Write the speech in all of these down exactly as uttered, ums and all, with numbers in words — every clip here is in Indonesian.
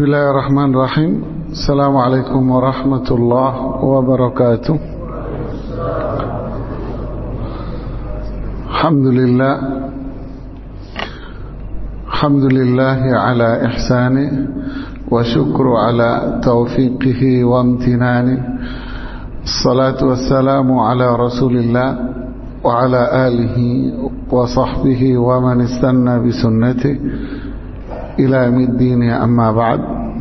Bismillahirrahmanirrahim. Assalamualaikum warahmatullahi wabarakatuh. Alhamdulillah Alhamdulillahi ala ihsani wa syukru ala taufiqihi wa amtinani. Assalatu wassalamu ala rasulillah wa ala alihi wa sahbihi wa man istanna bi sunnati ila yaumiddin, amma ba'd.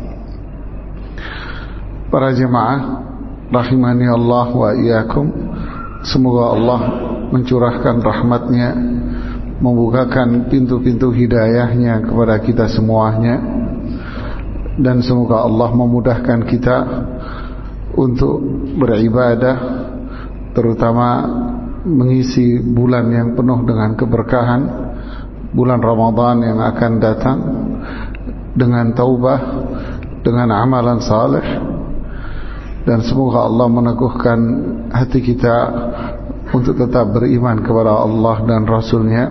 Para jemaah rahimani Allah wa iyyakum, semoga Allah mencurahkan rahmatnya, membukakan pintu-pintu hidayahnya kepada kita semuanya, dan semoga Allah memudahkan kita untuk beribadah, terutama mengisi bulan yang penuh dengan keberkahan, bulan Ramadan yang akan datang, dengan taubah, dengan amalan saleh, dan semoga Allah meneguhkan hati kita untuk tetap beriman kepada Allah dan Rasulnya.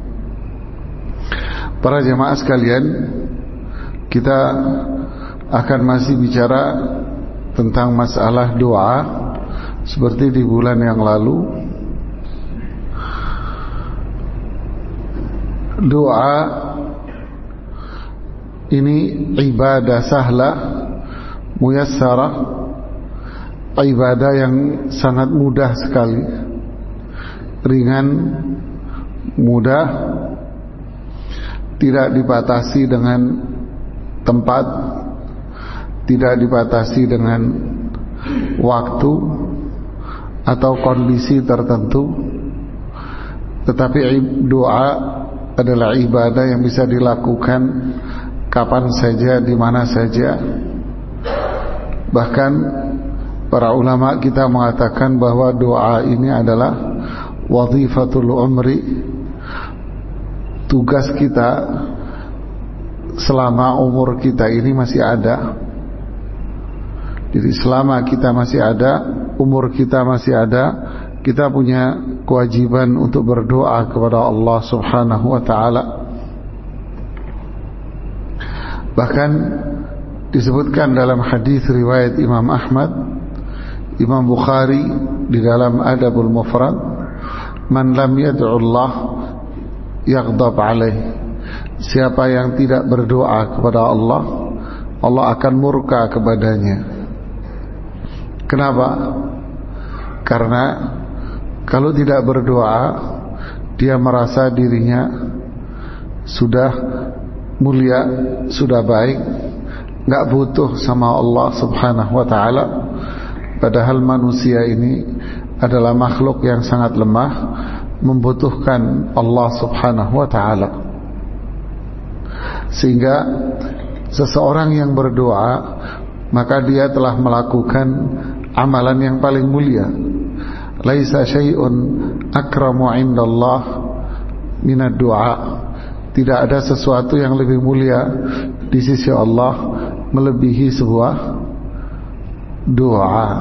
Para jemaah sekalian, kita akan masih bicara tentang masalah doa seperti di bulan yang lalu. Doa ini ibadah sahlah muyassarah, ibadah yang sangat mudah sekali, ringan, mudah, tidak dibatasi dengan tempat, tidak dibatasi dengan waktu atau kondisi tertentu, tetapi doa adalah ibadah yang bisa dilakukan kapan saja, di mana saja. Bahkan para ulama kita mengatakan bahwa doa ini adalah wazifatul umri, tugas kita selama umur kita ini masih ada. Jadi selama kita masih ada, umur kita masih ada, kita punya kewajiban untuk berdoa kepada Allah Subhanahu wa ta'ala. Bahkan disebutkan dalam hadis riwayat Imam Ahmad, Imam Bukhari di dalam Adabul Mufrad, man lam yad'u Allah yaghdab alaih. Siapa yang tidak berdoa kepada Allah, Allah akan murka kepadanya. Kenapa? Karena kalau tidak berdoa, dia merasa dirinya sudah mulia, sudah baik, gak butuh sama Allah Subhanahu wa ta'ala. Padahal manusia ini adalah makhluk yang sangat lemah, membutuhkan Allah Subhanahu wa ta'ala. Sehingga seseorang yang berdoa, maka dia telah melakukan amalan yang paling mulia. Laisa syai'un akramu indallah minad du'a. Tidak ada sesuatu yang lebih mulia di sisi Allah melebihi sebuah doa.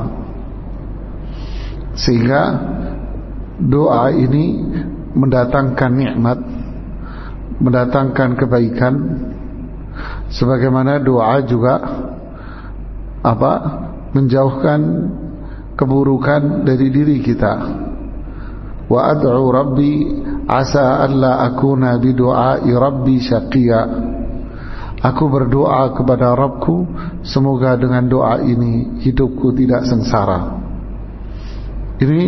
Sehingga doa ini mendatangkan nikmat, mendatangkan kebaikan, sebagaimana doa juga apa? menjauhkan keburukan dari diri kita. Wa ad'u rabbi asa alla akuna bidu'ai rabbi syaqiya. Aku berdoa kepada Rabbku, semoga dengan doa ini hidupku tidak sengsara. Ini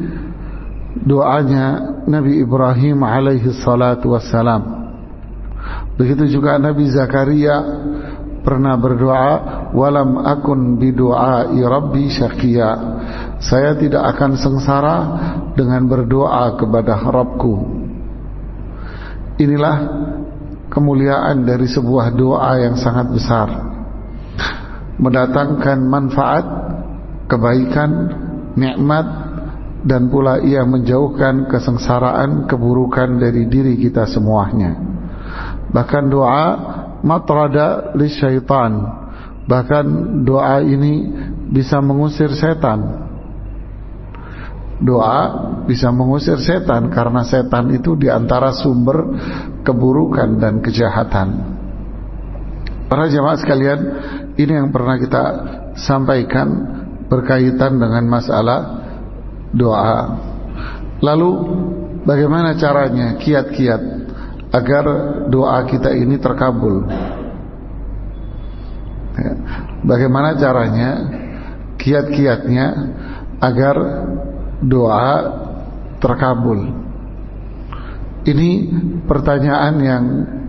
doanya Nabi Ibrahim alaihi salatu wassalam. Begitu juga Nabi Zakaria pernah berdoa, walam akun bidu'ai rabbi syaqiya. Saya tidak akan sengsara dengan berdoa kepada Rabbku. Inilah kemuliaan dari sebuah doa yang sangat besar, mendatangkan manfaat, kebaikan, nikmat, dan pula ia menjauhkan kesengsaraan, keburukan dari diri kita semuanya. Bahkan doa matrada lisyaitan, bahkan doa ini bisa mengusir setan. Doa bisa mengusir setan, karena setan itu diantara sumber keburukan dan kejahatan. Para jamaah sekalian, ini yang pernah kita sampaikan berkaitan dengan masalah doa. Lalu bagaimana caranya, kiat-kiat agar doa kita ini terkabul? Bagaimana caranya, kiat-kiatnya agar doa terkabul? Ini pertanyaan yang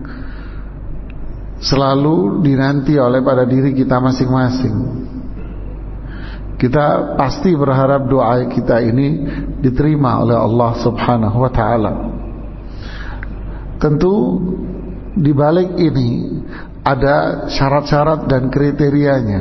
selalu dinanti oleh pada diri kita masing-masing. Kita pasti berharap doa kita ini diterima oleh Allah Subhanahu wa ta'ala. Tentu di balik ini ada syarat-syarat dan kriterianya.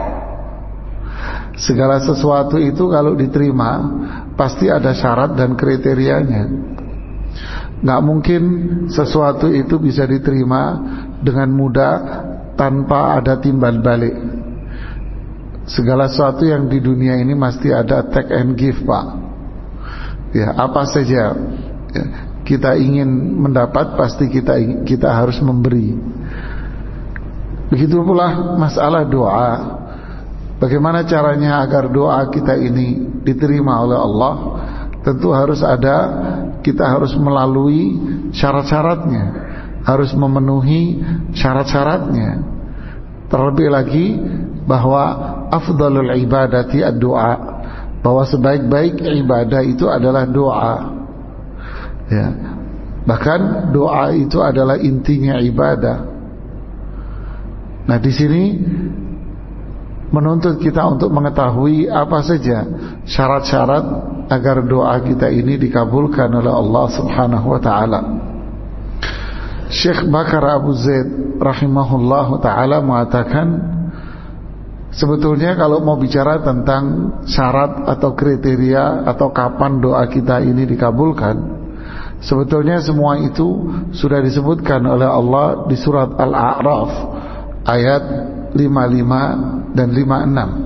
Segala sesuatu itu kalau diterima pasti ada syarat dan kriterianya. Gak mungkin sesuatu itu bisa diterima dengan mudah tanpa ada timbal balik. Segala sesuatu yang di dunia ini mesti ada take and give, Pak. Ya, apa saja ya, kita ingin mendapat, pasti kita kita harus memberi. Begitu pula masalah doa. Bagaimana caranya agar doa kita ini diterima oleh Allah? Tentu harus ada, kita harus melalui syarat-syaratnya, harus memenuhi syarat-syaratnya. Terlebih lagi bahwa afdalul ibadati ad-doa, bahwa sebaik-baik ibadah itu adalah doa. Ya. Bahkan doa itu adalah intinya ibadah. Nah, di sini menuntut kita untuk mengetahui apa saja syarat-syarat agar doa kita ini dikabulkan oleh Allah Subhanahu wa ta'ala. Syekh Bakar Abu Zaid rahimahullahu ta'ala mengatakan, sebetulnya kalau mau bicara tentang syarat atau kriteria atau kapan doa kita ini dikabulkan, sebetulnya semua itu sudah disebutkan oleh Allah di surat Al-A'raf ayat lima puluh lima dan lima puluh enam.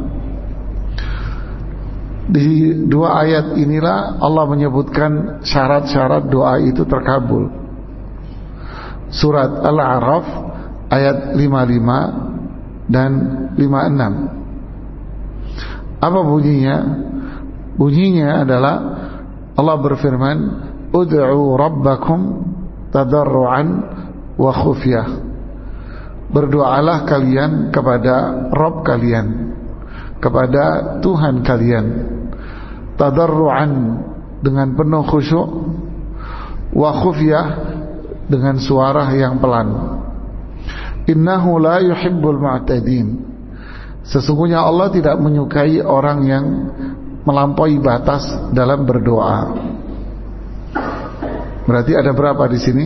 Di dua ayat inilah Allah menyebutkan syarat-syarat doa itu terkabul. Surat Al-A'raf ayat lima puluh lima dan lima puluh enam. Apa bunyinya? Bunyinya adalah Allah berfirman, ud'u rabbakum tadarruan wa khufyah. Berdoalah kalian kepada Rabb kalian, kepada Tuhan kalian, tadarruan dengan penuh khusyuk, wa khufyah dengan suara yang pelan. Innahu la yuhibbul mu'tadin. Sesungguhnya Allah tidak menyukai orang yang melampaui batas dalam berdoa. Berarti ada berapa di sini?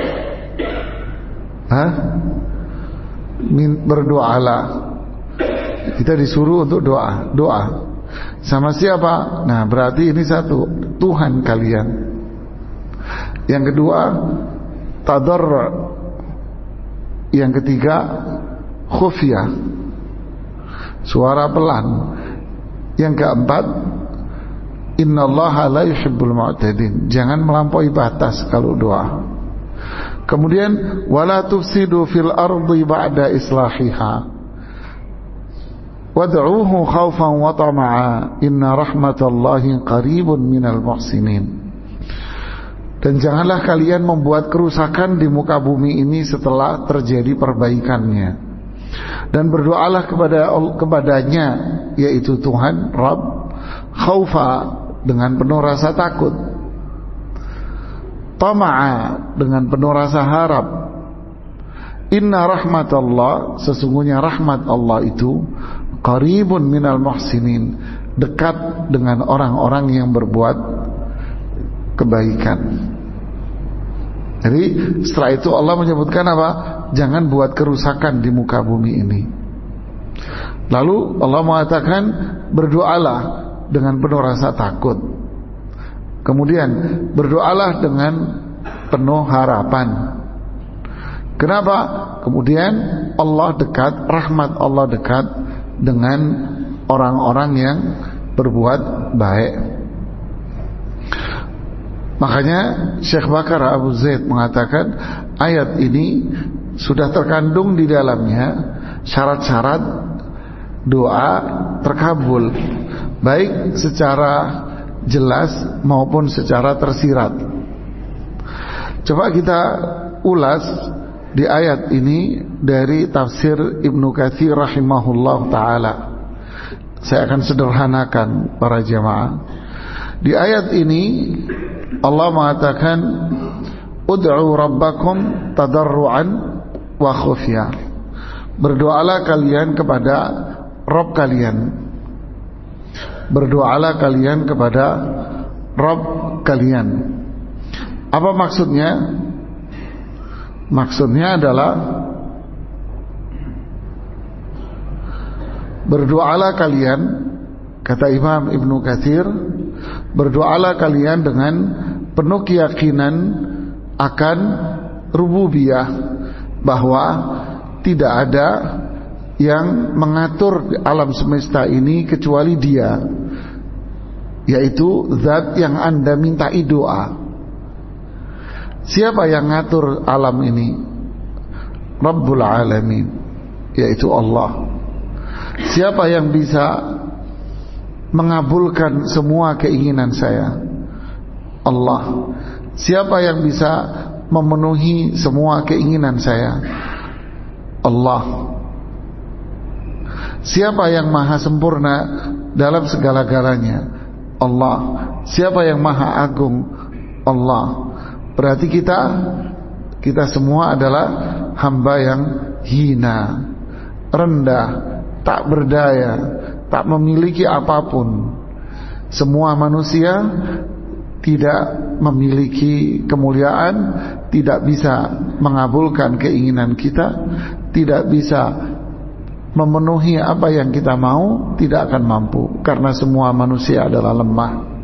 Hah? Berdoalah. Kita disuruh untuk doa. Doa sama siapa? Nah, berarti ini satu, Tuhan kalian. Yang kedua, tadarru'. Yang ketiga, khufyah, suara pelan. Yang keempat, innallaha la yuhibbul mu'tadin. Jangan melampaui batas kalau doa. Kemudian, wala tufsidu fil ardi ba'da islahiha wad'uuhu khaufan wa tama'a inna rahmatallahi qaribun minal muhsinin. Dan janganlah kalian membuat kerusakan di muka bumi ini setelah terjadi perbaikannya. Dan berdoalah kepada kepadanya, yaitu Tuhan Rabb, khaufa dengan penuh rasa takut, tama'a dengan penuh rasa harap. Inna rahmatallah, sesungguhnya rahmat Allah itu qaribun minal muhsinin, dekat dengan orang-orang yang berbuat kebaikan. Jadi setelah itu Allah menyebutkan apa? Jangan buat kerusakan di muka bumi ini. Lalu Allah mengatakan berdoalah dengan penuh rasa takut. Kemudian berdoalah dengan penuh harapan. Kenapa? Kemudian Allah dekat, rahmat Allah dekat dengan orang-orang yang berbuat baik. Makanya Syekh Bakar Abu Zaid mengatakan ayat ini sudah terkandung di dalamnya syarat-syarat doa terkabul, baik secara jelas maupun secara tersirat. Coba kita ulas di ayat ini dari tafsir Ibnu Katsir rahimahullah ta'ala. Saya akan sederhanakan para jamaah. Di ayat ini Allah mengatakan ud'u rabbakum tadarruan wa khufya. Berdoalah kalian kepada Rabb kalian. Berdoalah kalian kepada Rabb kalian. Apa maksudnya? Maksudnya adalah berdoalah kalian, kata Imam Ibnu Katsir, berdoalah kalian dengan penuh keyakinan akan rububiyah, bahwa tidak ada yang mengatur alam semesta ini kecuali Dia, yaitu zat yang Anda mintai doa. Siapa yang ngatur alam ini? Rabbul Alamin, yaitu Allah. Siapa yang bisa mengabulkan semua keinginan saya? Allah. Siapa yang bisa memenuhi semua keinginan saya? Allah. Siapa yang maha sempurna dalam segala-galanya? Allah. Siapa yang maha agung? Allah. Berarti kita kita semua adalah hamba yang hina, rendah, tak berdaya, tak memiliki apapun. Semua manusia tidak memiliki kemuliaan, tidak bisa mengabulkan keinginan kita, tidak bisa memenuhi apa yang kita mau, tidak akan mampu, karena semua manusia adalah lemah.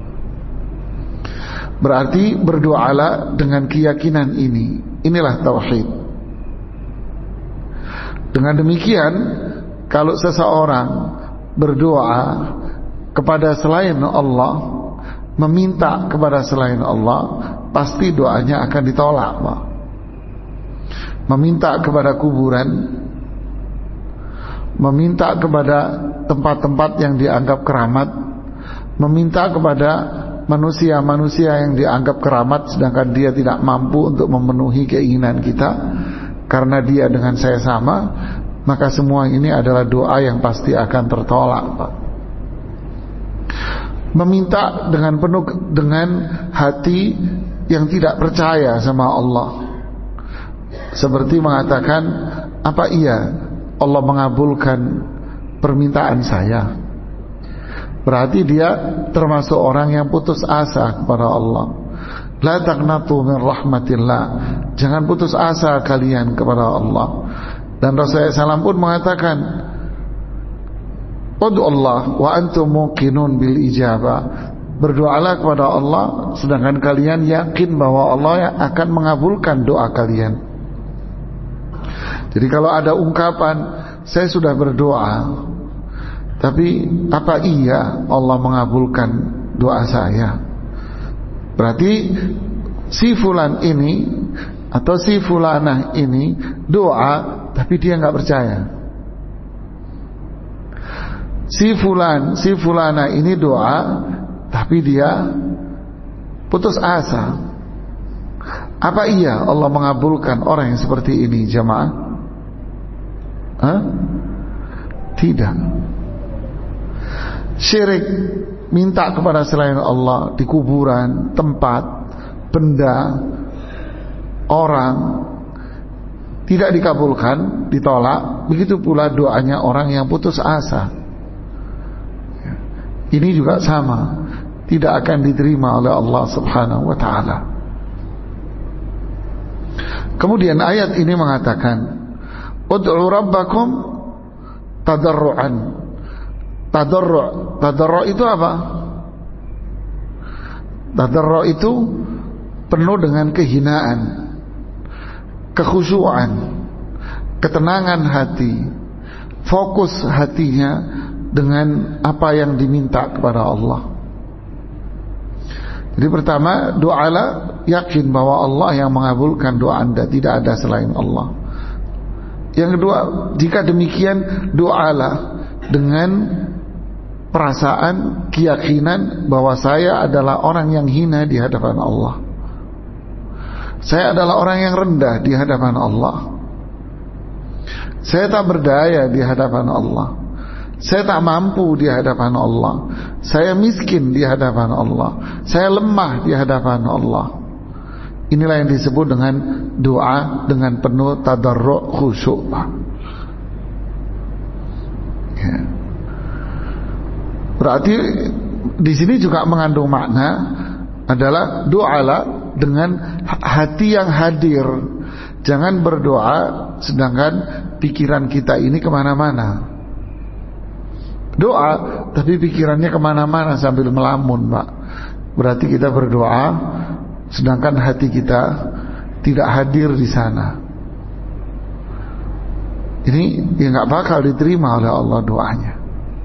Berarti berdoalah dengan keyakinan ini. Inilah tauhid. Dengan demikian, kalau seseorang berdoa kepada selain Allah, meminta kepada selain Allah, pasti doanya akan ditolak, Pak. Meminta kepada kuburan, meminta kepada tempat-tempat yang dianggap keramat, meminta kepada manusia-manusia yang dianggap keramat, sedangkan dia tidak mampu untuk memenuhi keinginan kita karena dia dengan saya sama, maka semua ini adalah doa yang pasti akan tertolak, Pak. Meminta dengan penuh dengan hati yang tidak percaya sama Allah, seperti mengatakan, apa iya Allah mengabulkan permintaan saya? Berarti dia termasuk orang yang putus asa kepada Allah. La taqnatu min rahmatillah. Jangan putus asa kalian kepada Allah. Dan Rasulullah shallallahu alaihi wasallam pun mengatakan, ud'u Allah wa antum muqinun bil ijabah. Berdoalah kepada Allah sedangkan kalian yakin bahwa Allah akan mengabulkan doa kalian. Jadi kalau ada ungkapan, saya sudah berdoa, tapi apa iya Allah mengabulkan doa saya? Berarti si fulan ini atau si fulanah ini doa, tapi dia nggak percaya. Si fulan, si fulanah ini doa, tapi dia putus asa. Apa iya Allah mengabulkan orang yang seperti ini, jamaah? Hah? Tidak. Syirik, minta kepada selain Allah di kuburan, tempat, benda, orang, tidak dikabulkan, ditolak. Begitu pula doanya orang yang putus asa. Ini juga sama, tidak akan diterima oleh Allah Subhanahu wa ta'ala. Kemudian ayat ini mengatakan, ud'u rabbakum tadarru'an. Tadarru', tadarru' itu apa? Tadarru' itu penuh dengan kehinaan, kekhusyuan, ketenangan hati, fokus hatinya dengan apa yang diminta kepada Allah. Jadi pertama, doalah yakin bahwa Allah yang mengabulkan doa Anda, tidak ada selain Allah. Yang kedua, jika demikian doalah dengan perasaan, keyakinan bahwa saya adalah orang yang hina di hadapan Allah. Saya adalah orang yang rendah di hadapan Allah. Saya tak berdaya di hadapan Allah. Saya tak mampu di hadapan Allah. Saya miskin di hadapan Allah. Saya lemah di hadapan Allah. Inilah yang disebut dengan doa dengan penuh tadarru' khusyuk. Ya. Berarti di sini juga mengandung makna adalah doalah dengan hati yang hadir. Jangan berdoa sedangkan pikiran kita ini kemana-mana. Doa tapi pikirannya kemana-mana sambil melamun, Pak. Berarti kita berdoa sedangkan hati kita tidak hadir di sana. Ini ya nggak bakal diterima oleh Allah doanya.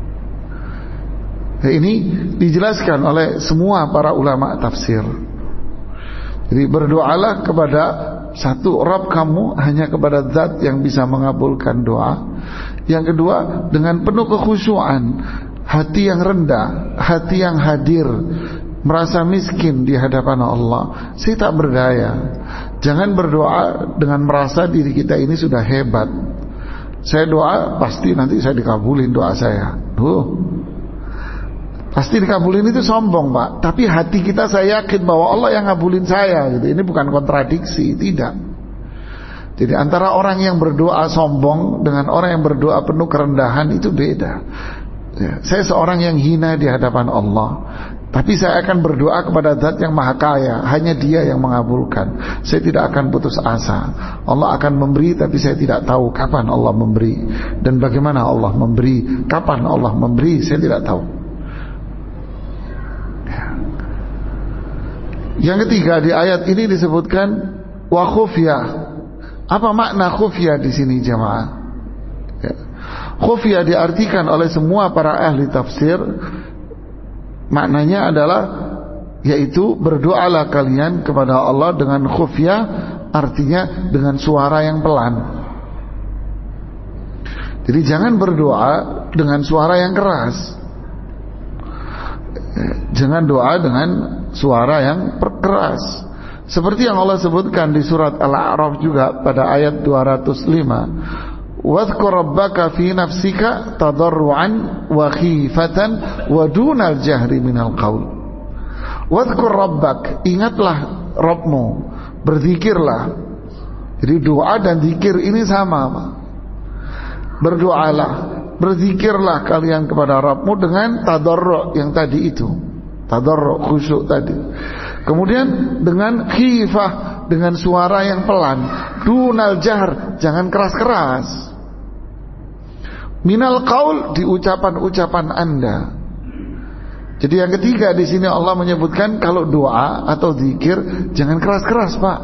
Nah, ini dijelaskan oleh semua para ulama tafsir. Jadi berdoalah kepada satu, Rabb kamu hanya kepada zat yang bisa mengabulkan doa. Yang kedua, dengan penuh kekhusyuan, hati yang rendah, hati yang hadir, merasa miskin di hadapan Allah. Saya tak berdaya. Jangan berdoa dengan merasa diri kita ini sudah hebat. Saya doa pasti nanti saya dikabulin doa saya. Duh, pasti dikabulin itu sombong, Pak. Tapi hati kita saya yakin bahwa Allah yang ngabulin saya gitu. Ini bukan kontradiksi, tidak. Jadi antara orang yang berdoa sombong dengan orang yang berdoa penuh kerendahan itu beda. Ya, saya seorang yang hina di hadapan Allah, tapi saya akan berdoa kepada Zat yang Maha Kaya. Hanya Dia yang mengabulkan. Saya tidak akan putus asa. Allah akan memberi, tapi saya tidak tahu kapan Allah memberi dan bagaimana Allah memberi, kapan Allah memberi, saya tidak tahu. Yang ketiga, di ayat ini disebutkan wa khufya. Apa makna khufya di sini jemaah? Ya. Khufya diartikan oleh semua para ahli tafsir, maknanya adalah yaitu berdoalah kalian kepada Allah dengan khufya, artinya dengan suara yang pelan. Jadi jangan berdoa dengan suara yang keras. Jangan doa dengan suara yang keras. Seperti yang Allah sebutkan di surat Al-A'raf juga pada ayat dua ratus lima. Wadhkur rabbaka fi nafsika tadarruan wa khifatan wa dunal jahri minal qaul. Wadhkur rabbak, ingatlah Rabbmu, berzikirlah. Jadi doa dan zikir ini sama. Berdoalah, berzikirlah kalian kepada Rabbmu dengan tadarru' yang tadi itu. Tadarru' khusyuk tadi. Kemudian dengan khifah, dengan suara yang pelan. Dunal jahr, jangan keras-keras. Minal qaul, di ucapan-ucapan Anda. Jadi yang ketiga di sini Allah menyebutkan kalau doa atau zikir jangan keras-keras, Pak.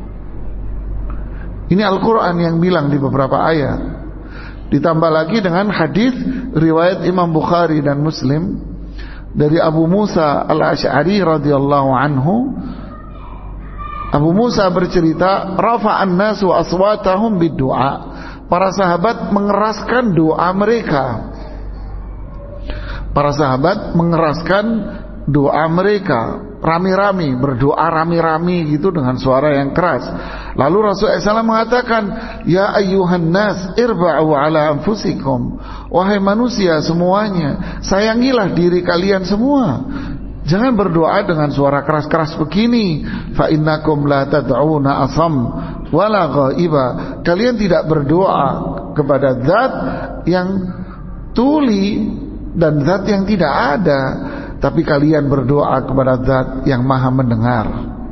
Ini Al-Quran yang bilang di beberapa ayat. Ditambah lagi dengan hadis riwayat Imam Bukhari dan Muslim dari Abu Musa Al-Asy'ari radhiyallahu anhu. Abu Musa bercerita, rafa'an nasu aswatahum bid-du'a. Para sahabat mengeraskan doa mereka. Para sahabat mengeraskan doa mereka, rami-rami, berdoa rami-rami gitu dengan suara yang keras. Lalu Rasulullah shallallahu alaihi wasallam mengatakan, ya ayyuhan nas irba'u ala anfusikum. Wahai manusia semuanya, sayangilah diri kalian semua. Jangan berdoa dengan suara keras-keras begini. Fa innakum la tad'una asam wala ghaiba. Kalian tidak berdoa kepada zat yang tuli dan zat yang tidak ada, tapi kalian berdoa kepada zat yang maha mendengar.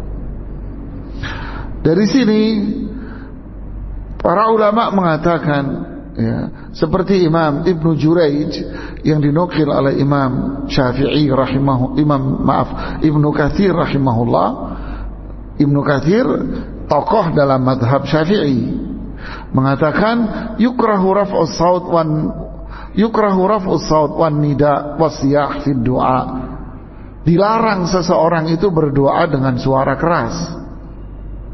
Dari sini para ulama mengatakan, ya, seperti Imam Ibnu Juraij yang dinukil oleh Imam Syafi'i rahimahu Imam maaf Ibnu Katsir rahimahullah. Ibnu Katsir tokoh dalam mazhab Syafi'i mengatakan yukrahu raf'us saut wan yukrahu raf'us saut wan nida wasiyah fid du'a. Dilarang seseorang itu berdoa dengan suara keras.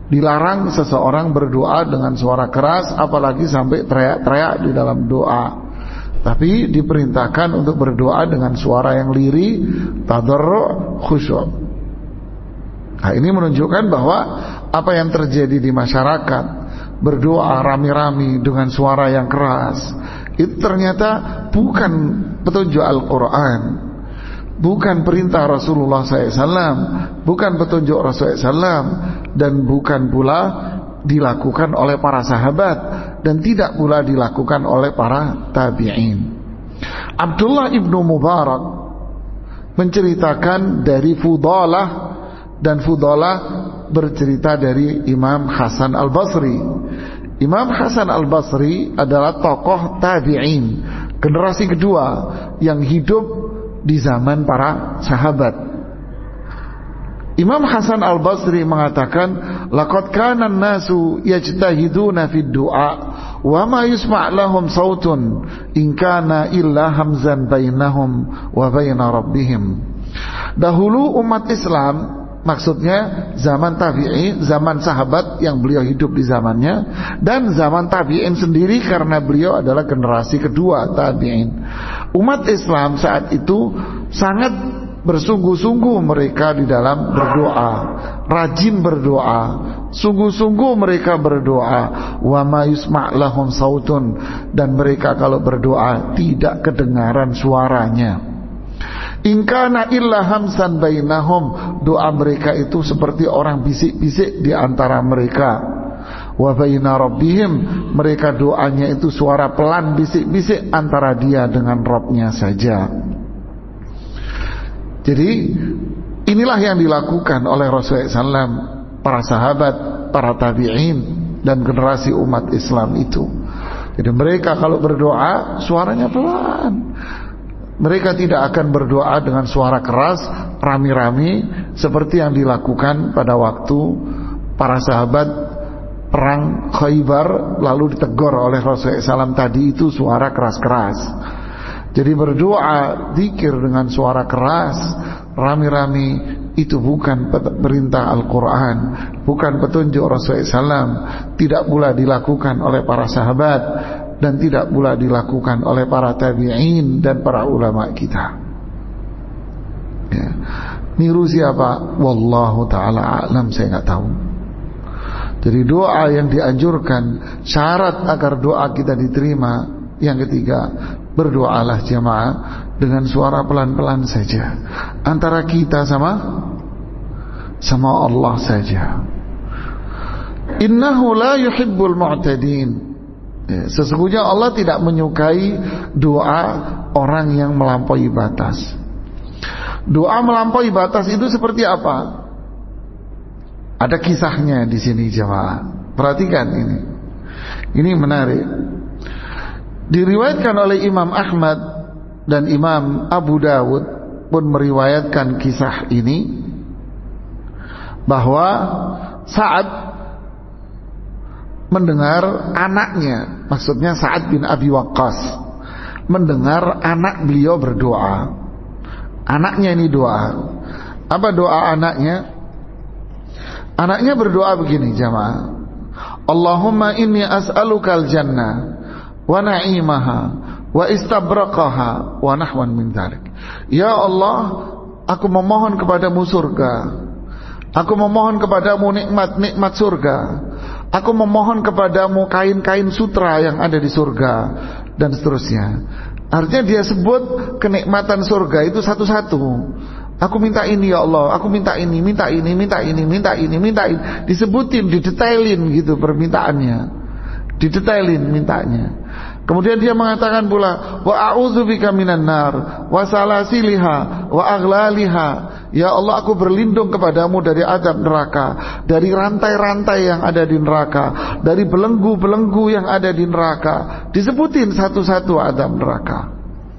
Dilarang seseorang berdoa dengan suara keras, apalagi sampai teriak-teriak di dalam doa. Tapi diperintahkan untuk berdoa dengan suara yang lirih, tadarru', khusyuk. Nah, ini menunjukkan bahwa apa yang terjadi di masyarakat, berdoa rami-rami dengan suara yang keras, itu ternyata bukan petunjuk Al-Quran, bukan perintah Rasulullah shallallahu alaihi wasallam, bukan petunjuk Rasulullah shallallahu alaihi wasallam, dan bukan pula dilakukan oleh para sahabat, dan tidak pula dilakukan oleh para tabi'in. Abdullah ibnu Mubarak menceritakan dari Fudalah, dan Fudalah bercerita dari Imam Hasan al-Basri. Imam Hasan al-Basri adalah tokoh tabi'in, generasi kedua yang hidup di zaman para sahabat. Imam Hasan al-Basri mengatakan, laqad kana an-nasu yajtahiduna fid du'a wa ma yusma' lahum sautun in kana illa hamzan bainahum wa baina rabbihim. Dahulu umat Islam, maksudnya zaman tabi'in, zaman sahabat yang beliau hidup di zamannya, dan zaman tabi'in sendiri karena beliau adalah generasi kedua tabi'in. Umat Islam saat itu sangat bersungguh-sungguh mereka di dalam berdoa, rajin berdoa, sungguh-sungguh mereka berdoa. Wa ma yusma' lahum sautun, dan mereka kalau berdoa tidak kedengaran suaranya. In kana illa hamsan bainahum, doa mereka itu seperti orang bisik-bisik di antara mereka. Wa baina rabbihim, mereka doanya itu suara pelan bisik-bisik antara dia dengan Rabbnya saja. Jadi inilah yang dilakukan oleh Rasulullah shallallahu alaihi wasallam, para sahabat, para tabi'in, dan generasi umat Islam itu. Jadi mereka kalau berdoa suaranya pelan. Mereka tidak akan berdoa dengan suara keras, rami-rami, seperti yang dilakukan pada waktu para sahabat perang Khaybar, lalu ditegur oleh Rasulullah shallallahu alaihi wasallam tadi itu suara keras-keras. Jadi berdoa, zikir dengan suara keras, rami-rami, itu bukan perintah Al-Quran, bukan petunjuk Rasulullah shallallahu alaihi wasallam, tidak pula dilakukan oleh para sahabat, dan tidak pula dilakukan oleh para tabi'in dan para ulama kita. Ya. Niru siapa? Wallahu ta'ala a'lam, saya nggak tahu. Jadi doa yang dianjurkan, syarat agar doa kita diterima, yang ketiga, berdoalah jamaah dengan suara pelan-pelan saja, antara kita sama sama Allah saja. Innahu la yuhibbul mu'tadin, ya, sesungguhnya Allah tidak menyukai doa orang yang melampaui batas. Doa melampaui batas itu seperti apa? Ada kisahnya di sini jamaah. Perhatikan ini. Ini menarik. Diriwayatkan oleh Imam Ahmad dan Imam Abu Dawud pun meriwayatkan kisah ini, bahwa Sa'ad mendengar anaknya, maksudnya Sa'ad bin Abi Waqqas, mendengar anak beliau berdoa. Anaknya ini doa. Apa doa anaknya? Anaknya berdoa begini jamaah, Allahumma inni as'alukal jannah wa na'imaha wa istabraqaha wa nahwan min dzalik. Ya Allah, aku memohon kepadamu surga, aku memohon kepadamu nikmat-nikmat surga, aku memohon kepadamu kain-kain sutra yang ada di surga, dan seterusnya. Artinya dia sebut kenikmatan surga itu satu-satu. Aku minta ini ya Allah, aku minta ini, minta ini, minta ini, minta ini, minta ini. Disebutin, didetailin gitu permintaannya, didetailin mintanya. Kemudian dia mengatakan pula, wa a'udzubika minan nar wa salasiliha wa aghlaliha. Ya Allah, aku berlindung kepadamu dari azab neraka, dari rantai-rantai yang ada di neraka, dari belenggu-belenggu yang ada di neraka. Disebutin satu-satu azab neraka.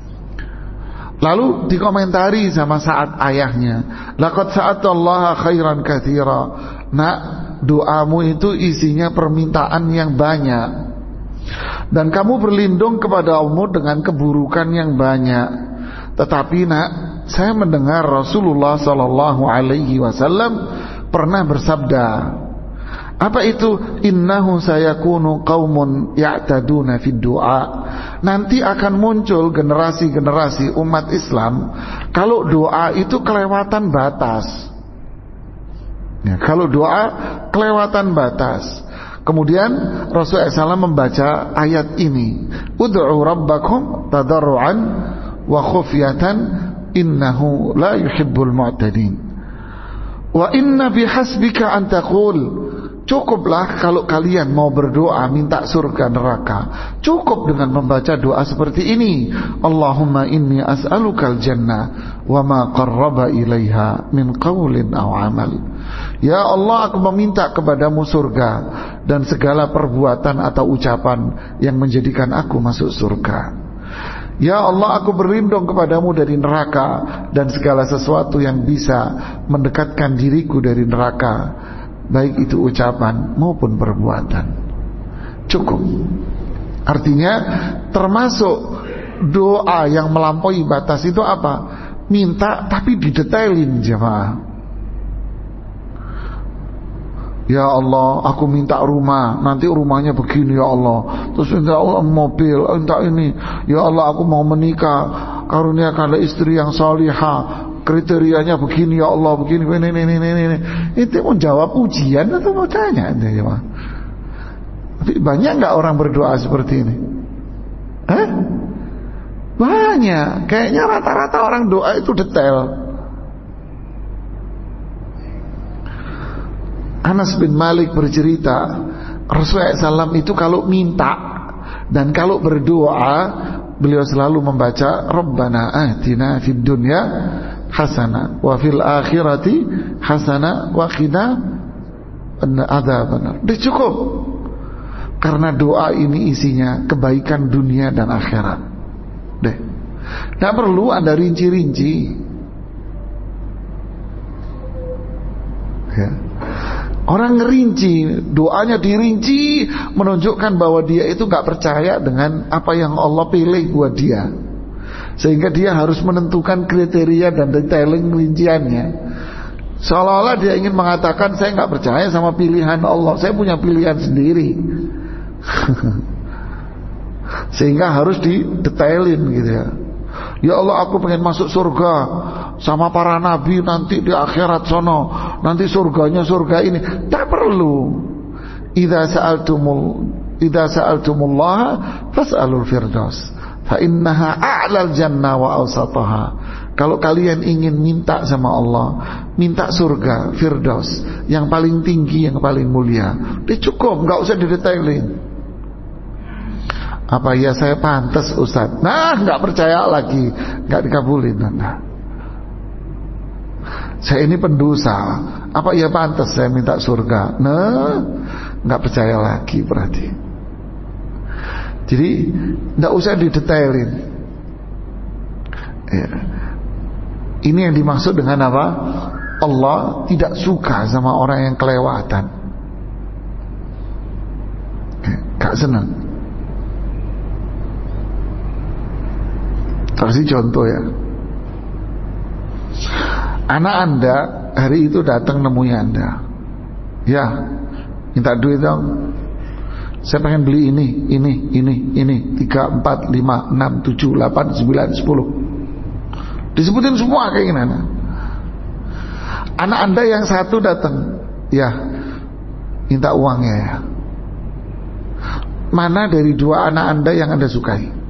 Lalu dikomentari sama Sa'ad ayahnya, laqad sa'atallaha khairan katsira. Nak, doamu itu isinya permintaan yang banyak, dan kamu berlindung kepada Allah dengan keburukan yang banyak. Tetapi nak, saya mendengar Rasulullah sallallahu alaihi wasallam pernah bersabda, Apa itu? Innahu sayakunu qaumun ya'taduna fid du'a. Nanti akan muncul generasi-generasi umat Islam kalau doa itu kelewatan batas. Ya, kalau doa kelewatan batas. Kemudian Rasulullah shallallahu alaihi wasallam membaca ayat ini, ud'u rabbakum tadarruan wa khufyatan innahu la yuhibbul mu'tadin. Wa inna bihasbika an taqul, cukuplah kalau kalian mau berdoa minta surga neraka, cukup dengan membaca doa seperti ini, Allahumma inni as'alukal jannah wa ma qarraba ilaiha min qawlin aw amal. Ya Allah, aku meminta kepadamu surga dan segala perbuatan atau ucapan yang menjadikan aku masuk surga. Ya Allah, aku berlindung kepadamu dari neraka dan segala sesuatu yang bisa mendekatkan diriku dari neraka, baik itu ucapan maupun perbuatan. Cukup. Artinya termasuk doa yang melampaui batas itu apa? Minta tapi didetailin, jemaah. Ya Allah, aku minta rumah, nanti rumahnya begini ya Allah. Terus minta Allah mobil, minta ini. Ya Allah, aku mau menikah, karuniakanlah istri yang salihah, kriterianya begini ya Allah, begini ini ini ini ini. Itu mau jawab ujian atau mau tanya? Tapi banyak nggak orang berdoa seperti ini? Hah? Banyak. Kayaknya rata-rata orang doa itu detail. Anas bin Malik bercerita, Rasulullah shallallahu alaihi wasallam itu kalau minta dan kalau berdoa, beliau selalu membaca Rabbana atina fid dunya hasanah wa fil akhirati hasanah wa qina adzabannar. Sudah cukup. Karena doa ini isinya kebaikan dunia dan akhirat. Deh. Tidak perlu Anda rinci-rinci. Ya. Orang ngerinci, doanya dirinci, menunjukkan bahwa dia itu gak percaya dengan apa yang Allah pilih buat dia, sehingga dia harus menentukan kriteria dan detailing rinciannya. Seolah-olah dia ingin mengatakan, saya gak percaya sama pilihan Allah, saya punya pilihan sendiri. Sehingga harus didetailin gitu ya. Ya Allah, aku pengen masuk surga sama para nabi nanti di akhirat sono, nanti surganya surga ini. Tak perlu. Idza sa'altumul idza sa'altumullah fas'alul firdaus fa innaha a'lal jannah wa awsataha. Kalau kalian ingin minta sama Allah, minta surga firdaus yang paling tinggi, yang paling mulia. Dia cukup, enggak usah didetailin. Apa ya saya pantas Ustaz? Nah, nggak percaya lagi, nggak dikabulin. Nah, saya ini pendosa. Apa ya pantas saya minta surga? Nah, nggak percaya lagi berarti. Jadi nggak usah didetailin. Ya. Ini yang dimaksud dengan apa? Allah tidak suka sama orang yang kelewatan. Gak senang. Kasih contoh ya. Anak Anda hari itu datang nemui Anda. Ya, minta duit dong. Saya pengen beli ini, ini, ini, ini. Tiga, empat, lima, enam, tujuh, delapan, sembilan, sepuluh. Disebutin semua keinginan. Anak Anda yang satu datang. Ya, minta uangnya ya. Mana dari dua anak Anda yang Anda sukai?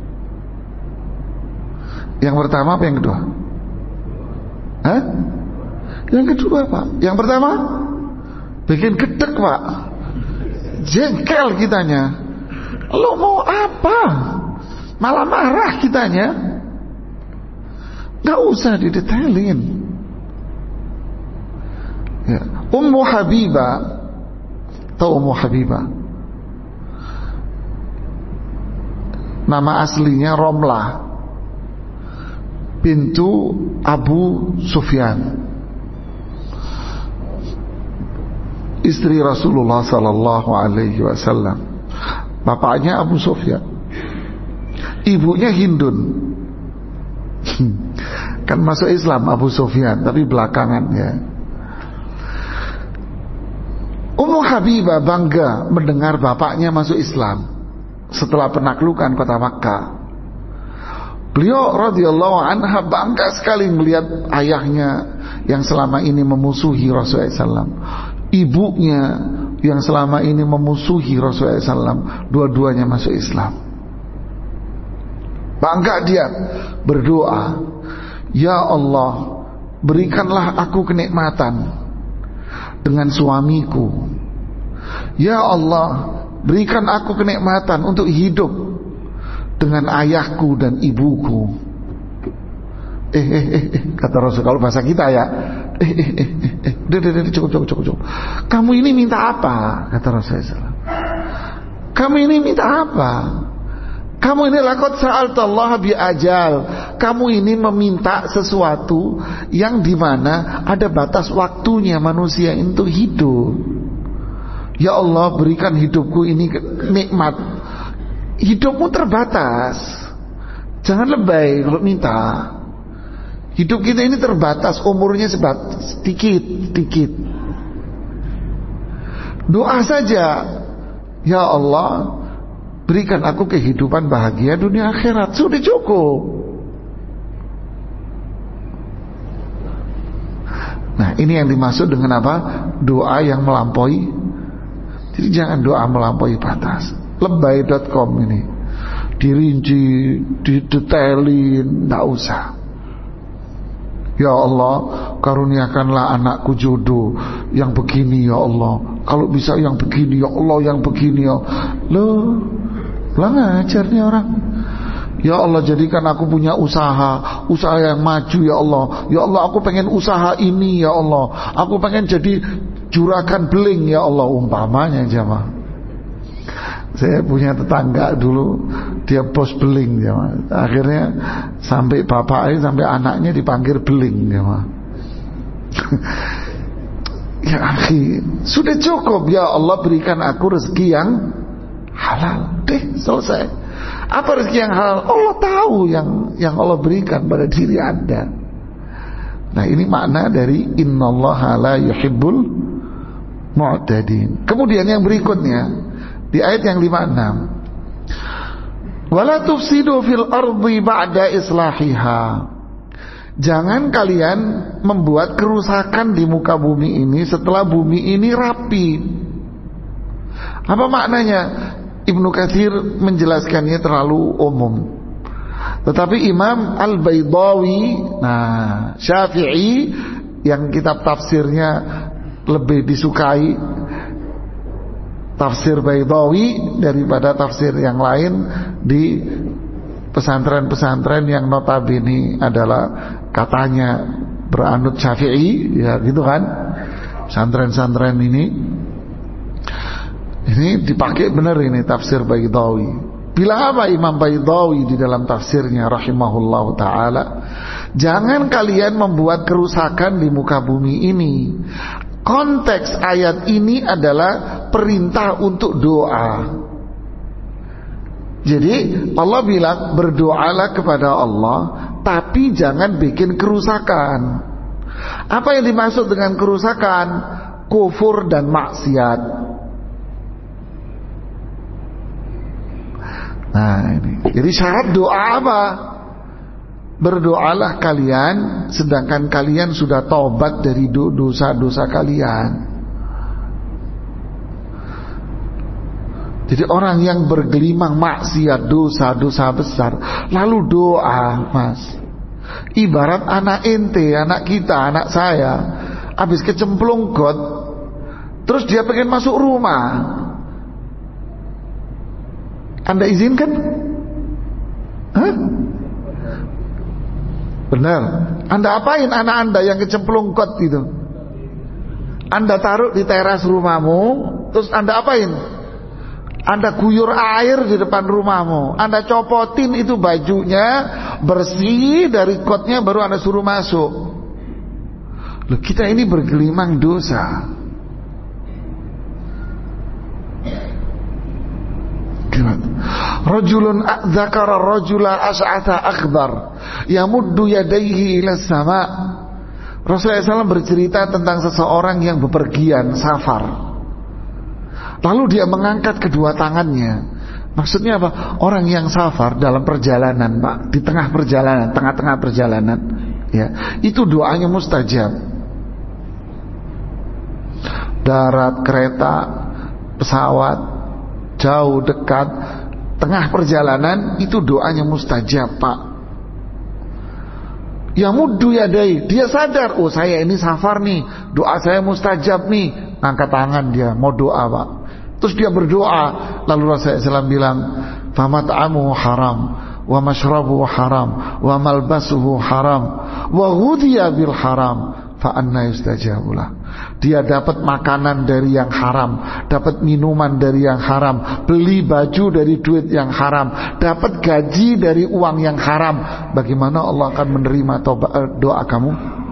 Yang pertama apa yang kedua? Hah? Yang kedua Pak. Yang pertama bikin gedek Pak, jengkel kitanya. Lo mau apa? Malah marah kitanya. Gak usah didetailin ya. Ummu Habibah, tahu Ummu Habibah? Nama aslinya Romlah bintu Abu Sufyan, istri Rasulullah sallallahu alaihi wasallam. Bapaknya Abu Sufyan, ibunya Hindun. Kan masuk Islam Abu Sufyan, tapi belakangan ya. Ummu Habibah bangga mendengar bapaknya masuk Islam setelah penaklukan kota Makkah. Beliau radhiyallahu anha bangga sekali melihat ayahnya yang selama ini memusuhi Rasulullah sallallahu alaihi wasallam, ibunya yang selama ini memusuhi Rasulullah sallallahu alaihi wasallam, dua-duanya masuk Islam. Bangga dia, berdoa, ya Allah, berikanlah aku kenikmatan dengan suamiku. Ya Allah, berikan aku kenikmatan untuk hidup dengan ayahku dan ibuku. Eh, eh, eh, eh kata Rasul, kalau bahasa kita ya, eh, eh, eh, eh, eh, deh, deh, deh, cukup, cukup, cukup, cukup. Kamu ini minta apa? Kata Rasulullah sallallahu alaihi wasallam. Kamu ini minta apa? Kamu ini laqad sa'altallaha bi ajal. Kamu ini meminta sesuatu yang dimana ada batas waktunya manusia untuk hidup. Ya Allah, berikan hidupku ini nikmat. Hidupmu terbatas. Jangan lebay kalau minta. Hidup kita ini terbatas, umurnya sebatas sedikit, sedikit. Doa saja, ya Allah, berikan aku kehidupan bahagia dunia akhirat. Sudah cukup. Nah, ini yang dimaksud dengan apa? Doa yang melampaui. Jadi jangan doa melampaui batas. Lebay dot com ini dirinci, didetailin, tidak usah. Ya Allah, karuniakanlah anakku jodoh yang begini ya Allah. Kalau bisa yang begini ya Allah, yang begini ya. Loh, lah ngajarnya orang. Ya Allah, jadikan aku punya usaha, usaha yang maju ya Allah. Ya Allah, aku pengen usaha ini ya Allah. Aku pengen jadi juragan beling ya Allah, umpamanya jamaah. Saya punya tetangga dulu, dia bos beling jamaah. Akhirnya sampai bapaknya, sampai anaknya dipanggil beling jamaah. Ya akhi, sudah cukup ya Allah, berikan aku rezeki yang halal. Deh, selesai. Apa rezeki yang halal? Allah tahu yang yang Allah berikan pada diri Anda. Nah, ini makna dari innallaha la yuhibbul mu'tadin. Kemudian yang berikutnya di ayat yang lima puluh enam, wala tufsidu fil ardi ba'da islahiha. Jangan kalian membuat kerusakan di muka bumi ini setelah bumi ini rapi. Apa maknanya? Ibnu Katsir menjelaskannya terlalu umum. Tetapi Imam Al-Baydawi, nah Syafi'i yang kitab tafsirnya lebih disukai tafsir Baydawi daripada tafsir yang lain di pesantren-pesantren yang notabene adalah katanya beranut Syafi'i, ya gitu kan. Pesantren-pesantren ini ini dipakai benar ini tafsir Baydawi. Bilang apa Imam Baydawi di dalam tafsirnya rahimahullahu ta'ala? Jangan kalian membuat kerusakan di muka bumi ini. Konteks ayat ini adalah perintah untuk doa. Jadi Allah bilang berdoalah kepada Allah, tapi jangan bikin kerusakan. Apa yang dimaksud dengan kerusakan? Kufur dan maksiat. Nah ini, jadi syarat doa apa? Berdoalah kalian sedangkan kalian sudah taubat dari dosa-dosa kalian. Jadi orang yang bergelimang maksiat, dosa-dosa besar, lalu doa, mas, ibarat anak ente, anak kita, anak saya, habis kecemplung got, terus dia pengen masuk rumah, Anda izinkan? Hah? Benar. Anda apain anak Anda yang kecemplung got itu? Anda taruh di teras rumahmu, terus Anda apain? Anda guyur air di depan rumahmu, Anda copotin itu bajunya, bersih dari gotnya, baru Anda suruh masuk. Loh, kita ini bergelimang dosa. Rajulun dzakara rajula as'atha akbar yamuddu yadayhi ila sama. Rasulullah shallallahu alaihi wasallam bercerita tentang seseorang yang bepergian safar. Lalu dia mengangkat kedua tangannya. Maksudnya apa? Orang yang safar dalam perjalanan, Pak, di tengah perjalanan, tengah-tengah perjalanan, ya, itu doanya mustajab. Darat, kereta, pesawat, jauh, dekat, tengah perjalanan, itu doanya mustajab, Pak. Ya muddu yadai, dia sadar, oh saya ini safar nih, doa saya mustajab nih, angkat tangan dia mau doa, Pak. Terus dia berdoa, lalu Rasulullah shallallahu alaihi wasallam bilang, famat'amuhu haram, wa mashrabuhu haram, wa malbasuhu haram, wa ghudhiya bil haram, fa anna yustajabulah. Dia dapat makanan dari yang haram, dapat minuman dari yang haram, beli baju dari duit yang haram, dapat gaji dari uang yang haram. Bagaimana Allah akan menerima doa kamu?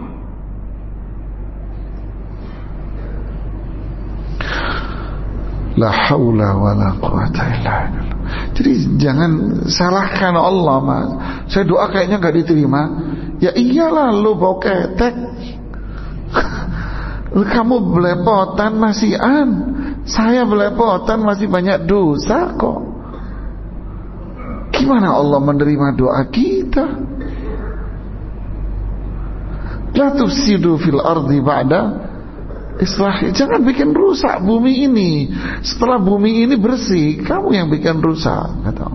La haula wala quwata illa billah. Jadi jangan salahkan Allah, Mas. Saya doa kayaknya gak diterima. Ya iyalah, lu bau ketek. Kamu belepotan masih an, saya belepotan masih banyak dosa kok. Gimana Allah menerima doa kita? La tufsidu fil ardi ba'da islah. Jangan bikin rusak bumi ini. Setelah bumi ini bersih, kamu yang bikin rusak, kata.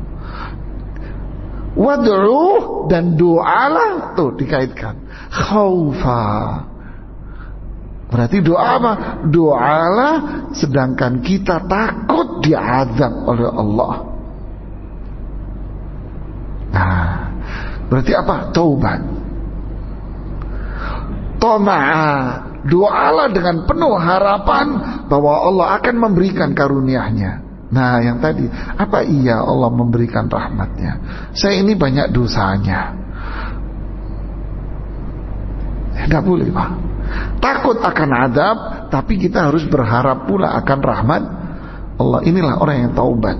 Wad'u, dan doalah, tuh dikaitkan. Khaufa. Berarti doa apa? Doalah sedangkan kita takut diazab oleh Allah. Nah, berarti apa? Taubat. Toma'a, doalah dengan penuh harapan bahwa Allah akan memberikan karunia-Nya. Nah, yang tadi, apa iya Allah memberikan rahmatnya? Saya ini banyak dosanya. Tidak boleh, Pak. Takut akan azab, tapi kita harus berharap pula akan rahmat Allah. Inilah orang yang taubat.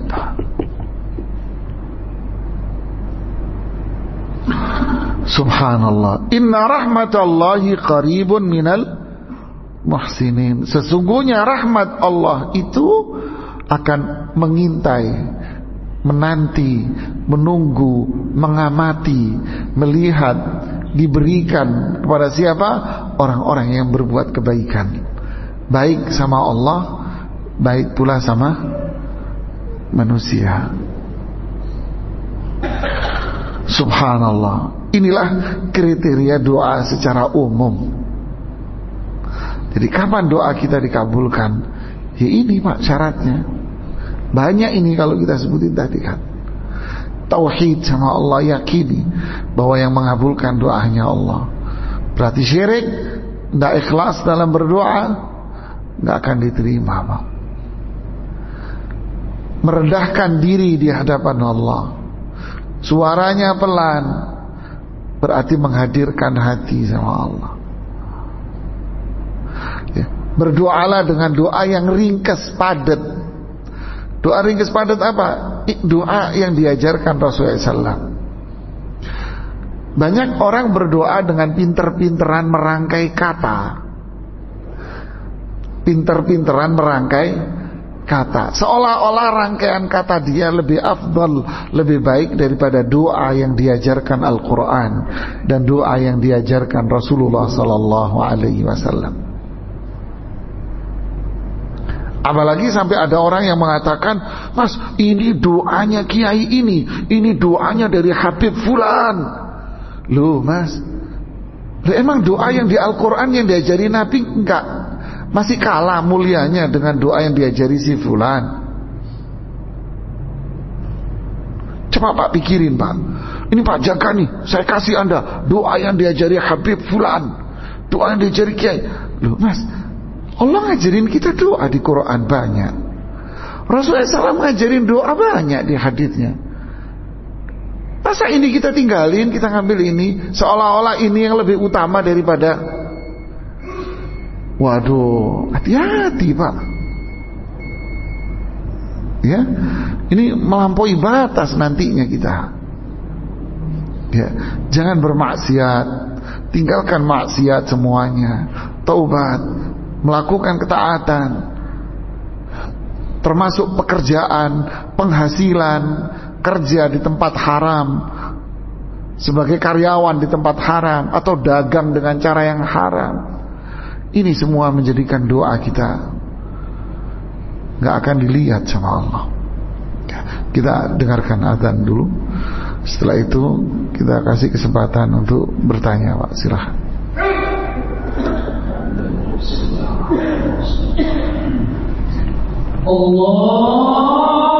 Subhanallah. Inna rahmatallahi qaribun minal muhsinin. Sesungguhnya rahmat Allah itu akan mengintai, menanti, menunggu, mengamati, melihat, diberikan kepada siapa? Orang-orang yang berbuat kebaikan, baik sama Allah, baik pula sama manusia. Subhanallah. Inilah kriteria doa secara umum. Jadi kapan doa kita dikabulkan? Ya ini, Pak, syaratnya. Banyak ini kalau kita sebutin tadi kan. Tauhid sama Allah, yakini bahwa yang mengabulkan doanya Allah. Berarti syirik, tidak ikhlas dalam berdoa, tidak akan diterima, Pak. Merendahkan diri di hadapan Allah, suaranya pelan, berarti menghadirkan hati sama Allah. Ya. Berdoalah dengan doa yang ringkas padat. Doa ringkas padat apa? Doa yang diajarkan Rasulullah shallallahu alaihi wasallam. Banyak orang berdoa dengan pinter-pinteran merangkai kata, pinter-pinteran merangkai kata, seolah-olah rangkaian kata dia lebih afdal, lebih baik daripada doa yang diajarkan Al-Quran dan doa yang diajarkan Rasulullah sallallahu alaihi wasallam. Apalagi sampai ada orang yang mengatakan, Mas, ini doanya kiai ini, ini doanya dari Habib Fulan. Loh, Mas, loh, emang doa yang di Al-Quran yang diajari Nabi enggak masih kalah mulianya dengan doa yang diajari si Fulan? Coba Pak pikirin, Pak. Ini Pak jaga nih, saya kasih Anda doa yang diajari Habib Fulan, doa yang diajari kiai. Loh, Mas, Allah ngajarin kita doa di Quran banyak, Rasulullah shallallahu alaihi wasallam ngajarin doa banyak di haditsnya. Masa ini kita tinggalin, kita ngambil ini seolah-olah ini yang lebih utama daripada. Waduh, hati-hati, Pak. Ya, ini melampaui batas nantinya kita. Ya, jangan bermaksiat, tinggalkan maksiat semuanya, taubat, melakukan ketaatan. termasuk pekerjaan, penghasilan, kerja di tempat haram, sebagai karyawan di tempat haram, atau dagang dengan cara yang haram. Ini semua menjadikan doa kita gak akan dilihat sama Allah. Kita dengarkan azan dulu. Setelah itu kita kasih kesempatan untuk bertanya, Pak. Silahkan. Allah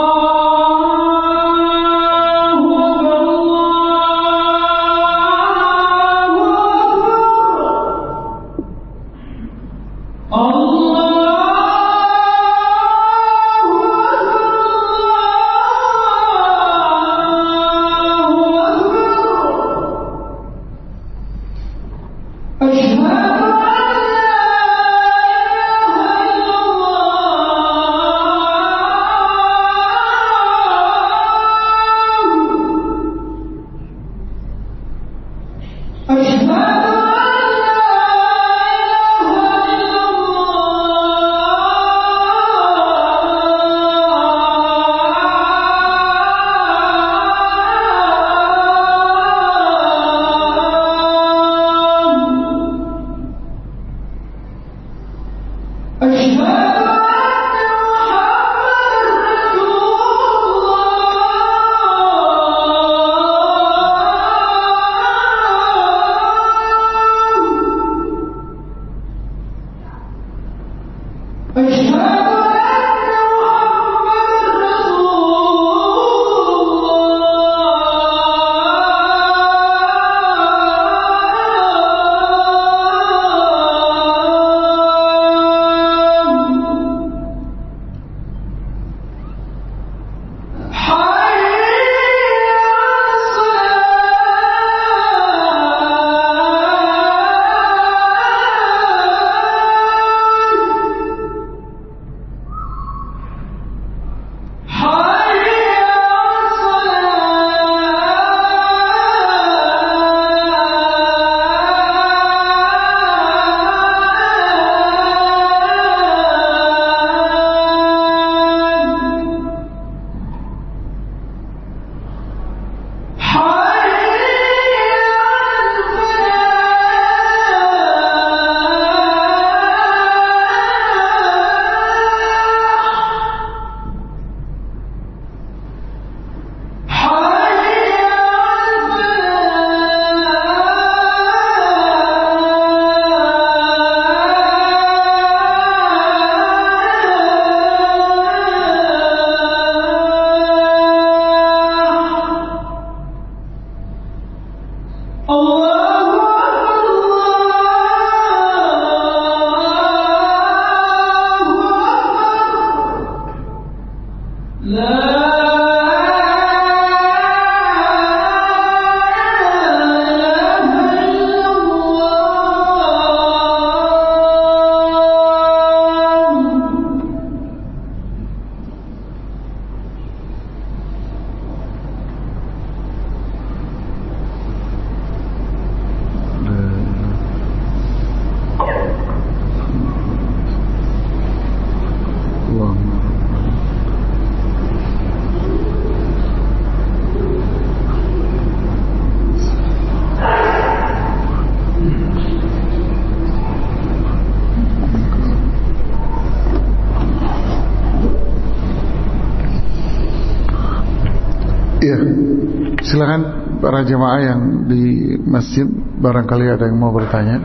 Iya, silakan para jemaah yang di masjid, barangkali ada yang mau bertanya.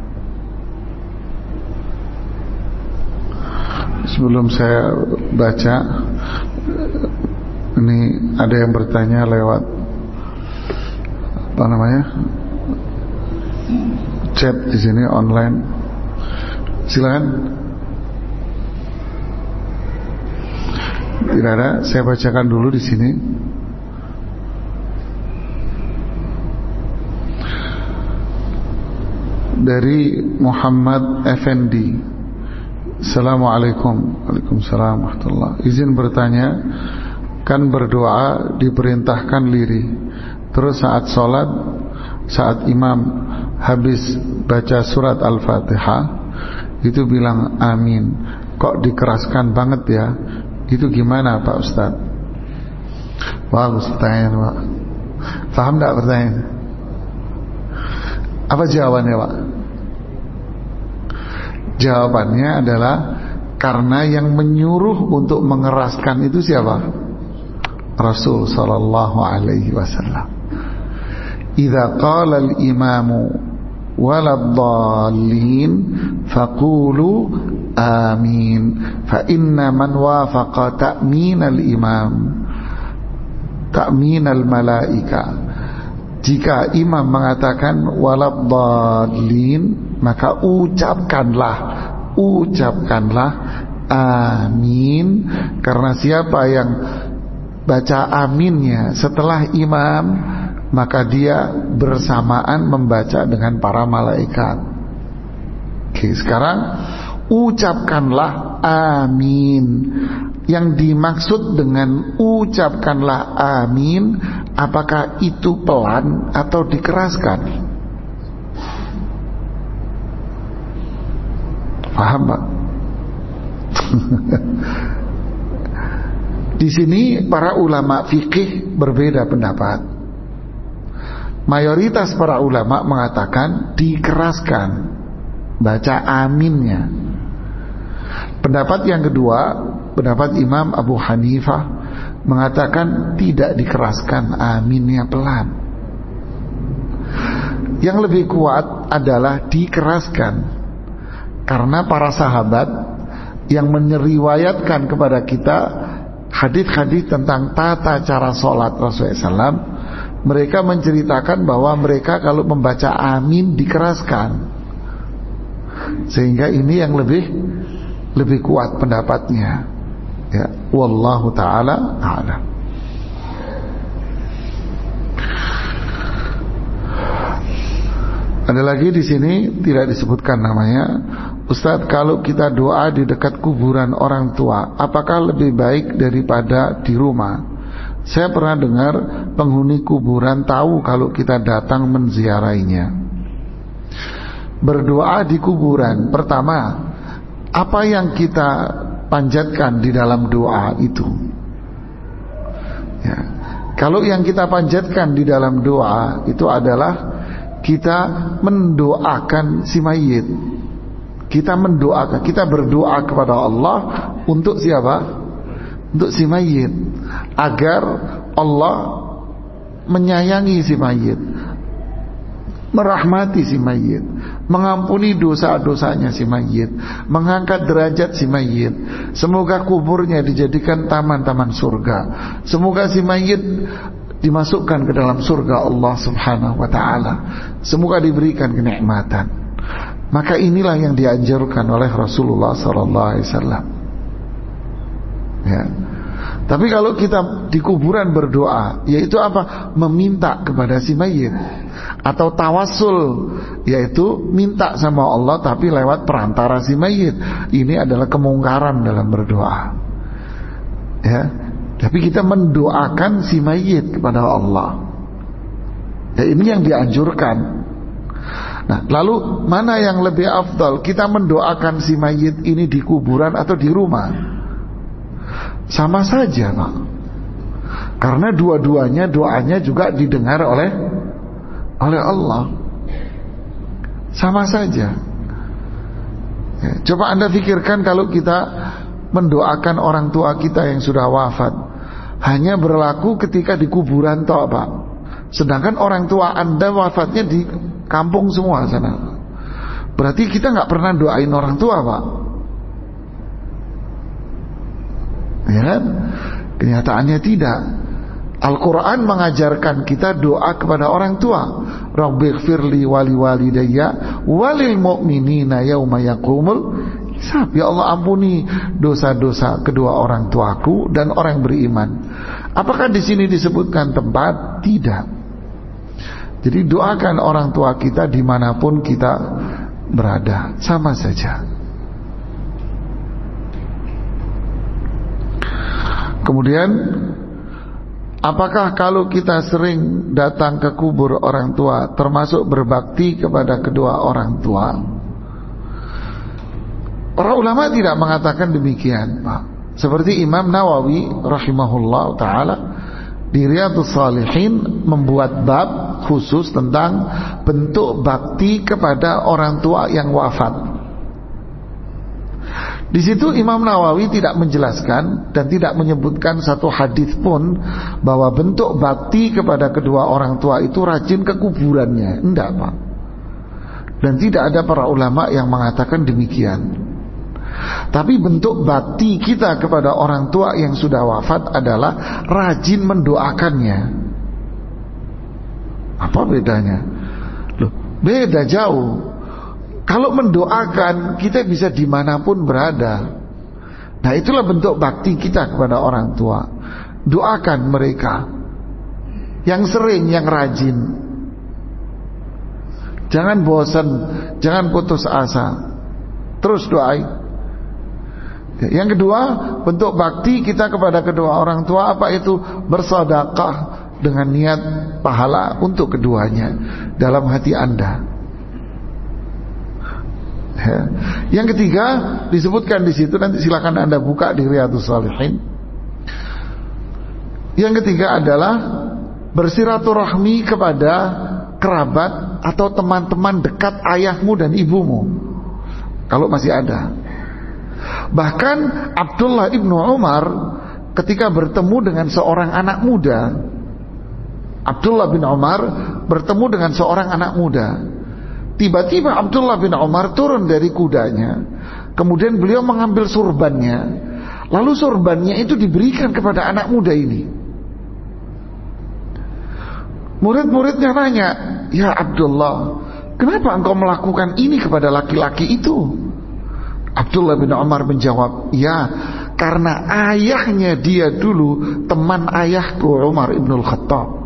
Sebelum saya baca, ini ada yang bertanya lewat apa namanya chat di sini online. Silakan. Tidak ada, saya bacakan dulu di sini. Dari Muhammad Effendi. Assalamualaikum. Waalaikumsalam warahmatullahi. Izin bertanya, kan berdoa diperintahkan lirih, terus saat sholat, saat imam habis baca surat Al-Fatihah itu bilang amin, kok dikeraskan banget ya? Itu gimana Pak Ustaz? Bagus pertanyaan Pak. Paham enggak pertanyaan? Apa jawabannya Pak? Jawabannya adalah karena yang menyuruh untuk mengeraskan itu siapa? Rasul sallallahu alaihi wasallam. Idza qala al-imamu waladdallin faqulu amin fa inna man wafaqa ta'min al-imam ta'min al-malaika. Jika imam mengatakan waladdallin, maka ucapkanlah ucapkanlah amin, karena siapa yang baca aminnya setelah imam, maka dia bersamaan membaca dengan para malaikat. Oke, sekarang ucapkanlah amin. Yang dimaksud dengan ucapkanlah amin, apakah itu pelan atau dikeraskan? Paham Pak? Di sini para ulama fikih berbeda pendapat. Mayoritas para ulama mengatakan dikeraskan baca aminnya. Pendapat yang kedua, pendapat Imam Abu Hanifah, mengatakan tidak dikeraskan, aminnya pelan. Yang lebih kuat adalah dikeraskan, karena para sahabat yang meriwayatkan kepada kita hadis-hadis tentang tata cara sholat Rasulullah shallallahu alaihi wasallam, mereka menceritakan bahwa mereka kalau membaca amin dikeraskan, sehingga ini yang lebih lebih kuat pendapatnya. Ya, wallahu taala a'lam. Ada lagi di sini tidak disebutkan namanya. Ustadz, kalau kita doa di dekat kuburan orang tua, apakah lebih baik daripada di rumah? Saya pernah dengar penghuni kuburan tahu kalau kita datang menziarahinya. Berdoa di kuburan, pertama, apa yang kita panjatkan di dalam doa itu? Ya. Kalau yang kita panjatkan di dalam doa itu adalah kita mendoakan si mayit. Kita mendoakan, kita berdoa kepada Allah untuk siapa? Untuk si mayit, agar Allah menyayangi si mayit, merahmati si mayit, mengampuni dosa-dosanya si mayit, mengangkat derajat si mayit. Semoga kuburnya dijadikan taman-taman surga. Semoga si mayit dimasukkan ke dalam surga Allah Subhanahu wa taala. Semoga diberikan kenikmatan. Maka inilah yang dianjurkan oleh Rasulullah sallallahu alaihi wasallam. Ya. Tapi kalau kita di kuburan berdoa, yaitu apa? Meminta kepada si mayit, atau tawassul, yaitu minta sama Allah tapi lewat perantara si mayit. Ini adalah kemungkaran dalam berdoa. Ya. Tapi kita mendoakan si mayit kepada Allah. Ya, ini yang dianjurkan. Nah, lalu mana yang lebih afdal? Kita mendoakan si mayit ini di kuburan atau di rumah? Sama saja, Pak. Karena dua-duanya doanya juga didengar oleh oleh Allah. Sama saja. Ya, coba Anda pikirkan kalau kita mendoakan orang tua kita yang sudah wafat, hanya berlaku ketika di kuburan toh, Pak. Sedangkan orang tua Anda wafatnya di kampung semua sana. Berarti kita nggak pernah doain orang tua, Pak. Ya kan? Kenyataannya tidak. Al-Quran mengajarkan kita doa kepada orang tua. Rabbighfirli wali walidayya walil mu'minina yauma yaqumul hisab. Ya Allah, ampuni dosa-dosa kedua orang tuaku dan orang beriman. Apakah di sini disebutkan tempat? Tidak. Jadi doakan orang tua kita dimanapun kita berada, sama saja. Kemudian, apakah kalau kita sering datang ke kubur orang tua termasuk berbakti kepada kedua orang tua? Para ulama tidak mengatakan demikian, Pak. Seperti Imam Nawawi rahimahullah ta'ala di Riyadhus Shalihin membuat bab khusus tentang bentuk bakti kepada orang tua yang wafat. Di situ Imam Nawawi tidak menjelaskan dan tidak menyebutkan satu hadis pun bahwa bentuk bakti kepada kedua orang tua itu rajin ke kuburannya. Enggak, Pak. Dan tidak ada para ulama yang mengatakan demikian. Tapi bentuk bakti kita kepada orang tua yang sudah wafat adalah rajin mendoakannya. Apa bedanya? Loh, beda jauh. Kalau mendoakan, kita bisa dimanapun berada. Nah, itulah bentuk bakti kita kepada orang tua. Doakan mereka yang sering, yang rajin. Jangan bosan, jangan putus asa. Terus doai. Yang kedua, bentuk bakti kita kepada kedua orang tua apa itu? Bersedekah dengan niat pahala untuk keduanya dalam hati Anda. Ya. Yang ketiga disebutkan di situ, nanti silakan Anda buka di Riyadhus Shalihin. Yang ketiga adalah bersiraturahmi kepada kerabat atau teman-teman dekat ayahmu dan ibumu, kalau masih ada. Bahkan Abdullah ibnu Umar ketika bertemu dengan seorang anak muda, Abdullah bin Umar bertemu dengan seorang anak muda. Tiba-tiba Abdullah bin Umar turun dari kudanya. Kemudian beliau mengambil surbannya. Lalu surbannya itu diberikan kepada anak muda ini. Murid-muridnya nanya, "Ya Abdullah, kenapa engkau melakukan ini kepada laki-laki itu?" Abdullah bin Umar menjawab, "Ya, karena ayahnya dia dulu teman ayahku Umar ibnul Khattab."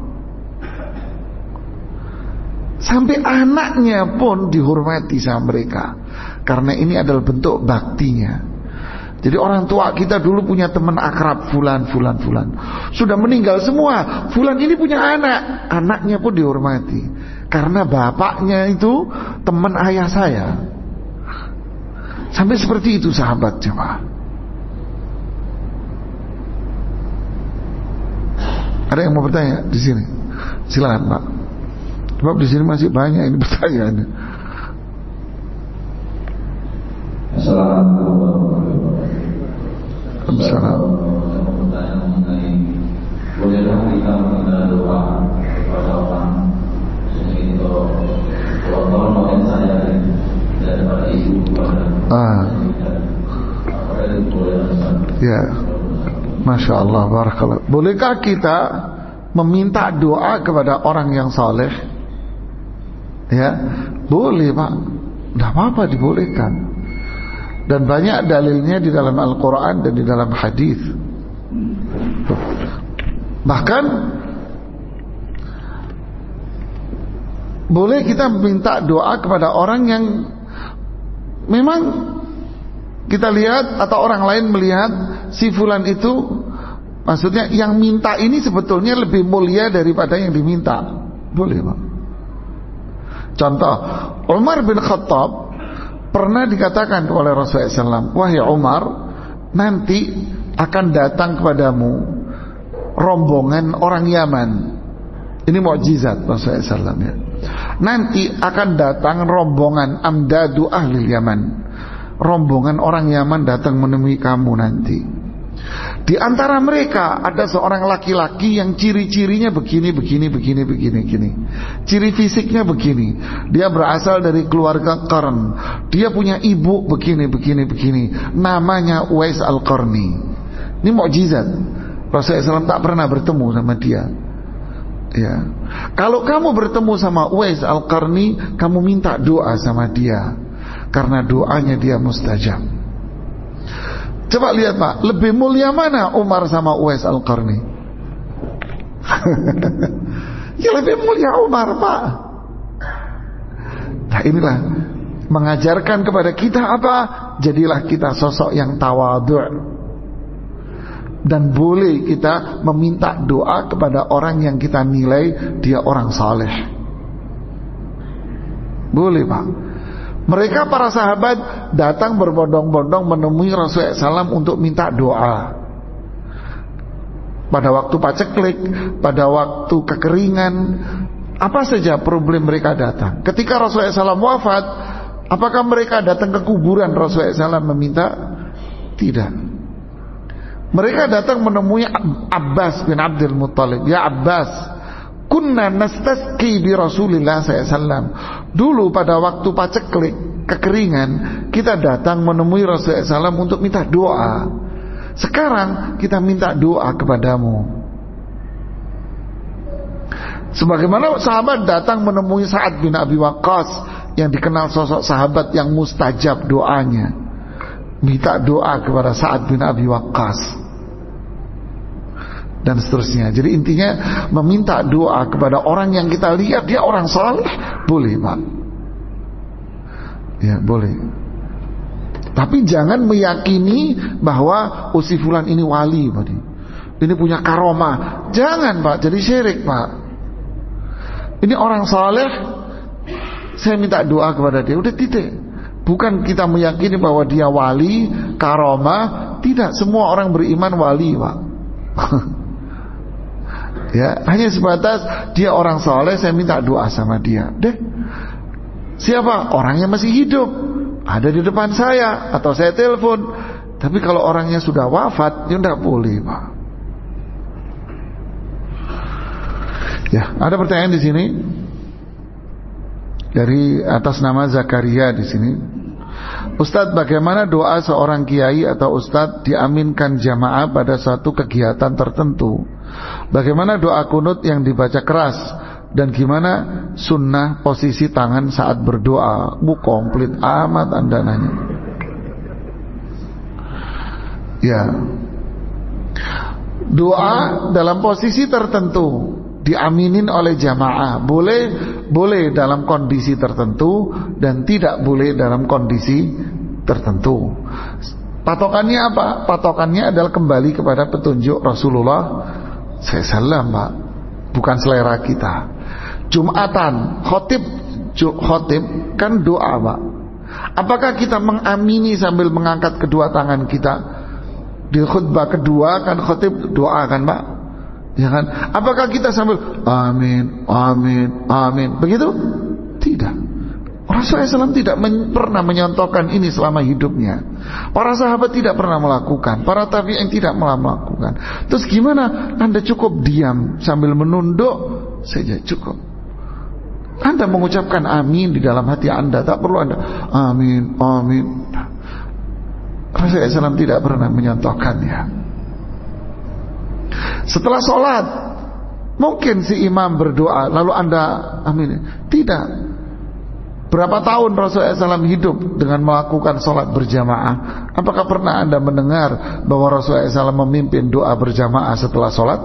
Sampai anaknya pun dihormati sama mereka, karena ini adalah bentuk baktinya. Jadi orang tua kita dulu punya teman akrab, fulan, fulan, fulan. Sudah meninggal semua, fulan ini punya anak, anaknya pun dihormati, karena bapaknya itu teman ayah saya. Sampai seperti itu sahabat jemaah. Ada yang mau bertanya di sini? Silakan Pak. Sebab di sini masih banyak ini pertanyaannya. Assalamualaikum warahmatullahi wabarakatuh. Assalamualaikum. Bolehkah kita meminta doa kepada orang seperti itu? Kalau tolong saya daripada ibu kepada Ah. Ya, Masya Allah, barakallah. Bolehkah kita meminta doa kepada orang yang saleh? Ya, boleh Pak. Tidak apa-apa, dibolehkan. Dan banyak dalilnya di dalam Al-Quran dan di dalam hadis. Bahkan boleh kita minta doa kepada orang yang memang kita lihat atau orang lain melihat si fulan itu, maksudnya yang minta ini sebetulnya lebih mulia daripada yang diminta. Boleh Pak. Contoh, Umar bin Khattab pernah dikatakan oleh Rasulullah shallallahu alaihi wasallam, "Wahai Umar, nanti akan datang kepadamu rombongan orang Yaman." Ini mukjizat Rasulullah shallallahu alaihi wasallam ya. Nanti akan datang rombongan amdadu ahli Yaman. Rombongan orang Yaman datang menemui kamu nanti. Di antara mereka ada seorang laki-laki yang ciri-cirinya begini, begini, begini, begini, begini. Ciri fisiknya begini. Dia berasal dari keluarga Qarn. Dia punya ibu begini, begini, begini. Namanya Uwais Al-Qarni. Ini mukjizat. Rasulullah shallallahu alaihi wasallam tak pernah bertemu sama dia. Ya. Kalau kamu bertemu sama Uwais Al-Qarni, kamu minta doa sama dia, karena doanya dia mustajab. Coba lihat Pak, lebih mulia mana Umar sama Uwais Al-Qarni? Ya lebih mulia Umar Pak. Nah inilah mengajarkan kepada kita apa? Jadilah kita sosok yang tawadhu. Dan boleh kita meminta doa kepada orang yang kita nilai dia orang saleh. Boleh Pak. Mereka para sahabat datang berbondong-bondong menemui Rasulullah shallallahu alaihi wasallam untuk minta doa. Pada waktu paceklik, pada waktu kekeringan, apa saja problem mereka datang. Ketika Rasulullah shallallahu alaihi wasallam wafat, apakah mereka datang ke kuburan Rasulullah shallallahu alaihi wasallam meminta? Tidak. Mereka datang menemui Abbas bin Abdul Muttalib. Ya Abbas, kunna nastasqi bi Rasulillah sallallahu alaihi wasallam. Dulu pada waktu paceklik, kekeringan, kita datang menemui Rasulullah sallallahu alaihi wasallam untuk minta doa. Sekarang kita minta doa kepadamu. Sebagaimana sahabat datang menemui Sa'ad bin Abi Waqqas, yang dikenal sosok sahabat yang mustajab doanya, minta doa kepada Sa'ad bin Abi Waqqas, dan seterusnya. Jadi intinya meminta doa kepada orang yang kita lihat dia orang saleh, boleh Pak. Ya boleh. Tapi jangan meyakini bahwa oh si fulan ini wali Pak, ini punya karomah. Jangan Pak, jadi syirik Pak. Ini orang saleh, saya minta doa kepada dia, udah titik. Bukan kita meyakini bahwa dia wali, karomah. Tidak, semua orang beriman wali Pak. Ya, hanya sebatas dia orang soleh, saya minta doa sama dia. Deh, siapa? Orangnya masih hidup, ada di depan saya, atau saya telepon. Tapi kalau orangnya sudah wafat, ya tidak boleh Pak. Ya, ada pertanyaan di sini dari atas nama Zakaria di sini. Ustadz, bagaimana doa seorang kiai atau ustadz diaminkan jamaah pada suatu kegiatan tertentu? Bagaimana doa kunut yang dibaca keras? Dan gimana sunnah posisi tangan saat berdoa? Bu, komplit amat Anda nanya. Ya, doa dalam posisi tertentu diaminin oleh jamaah boleh, boleh dalam kondisi tertentu, dan tidak boleh dalam kondisi tertentu. Patokannya apa? Patokannya adalah kembali kepada petunjuk Rasulullah sallallahu alaihi wasallam Pak, bukan selera kita. Jumatan, khotib, khotib kan doa Pak. Apakah kita mengamini sambil mengangkat kedua tangan kita? Di khutbah kedua kan khotib doa kan Pak, ya kan? Apakah kita sambil amin, amin, amin begitu? Tidak. Rasulullah shallallahu alaihi wasallam tidak men- pernah menyontohkan ini selama hidupnya. Para sahabat tidak pernah melakukan, para tabi'in tidak pernah melakukan. Terus gimana? Anda cukup diam sambil menunduk saja cukup. Anda mengucapkan amin di dalam hati Anda, tak perlu Anda amin, amin. Rasulullah shallallahu alaihi wasallam tidak pernah menyontohkannya. Setelah sholat mungkin si imam berdoa lalu Anda amin. Tidak. Berapa tahun Rasulullah shallallahu alaihi wasallam hidup dengan melakukan sholat berjamaah? Apakah pernah Anda mendengar bahwa Rasulullah shallallahu alaihi wasallam memimpin doa berjamaah setelah sholat?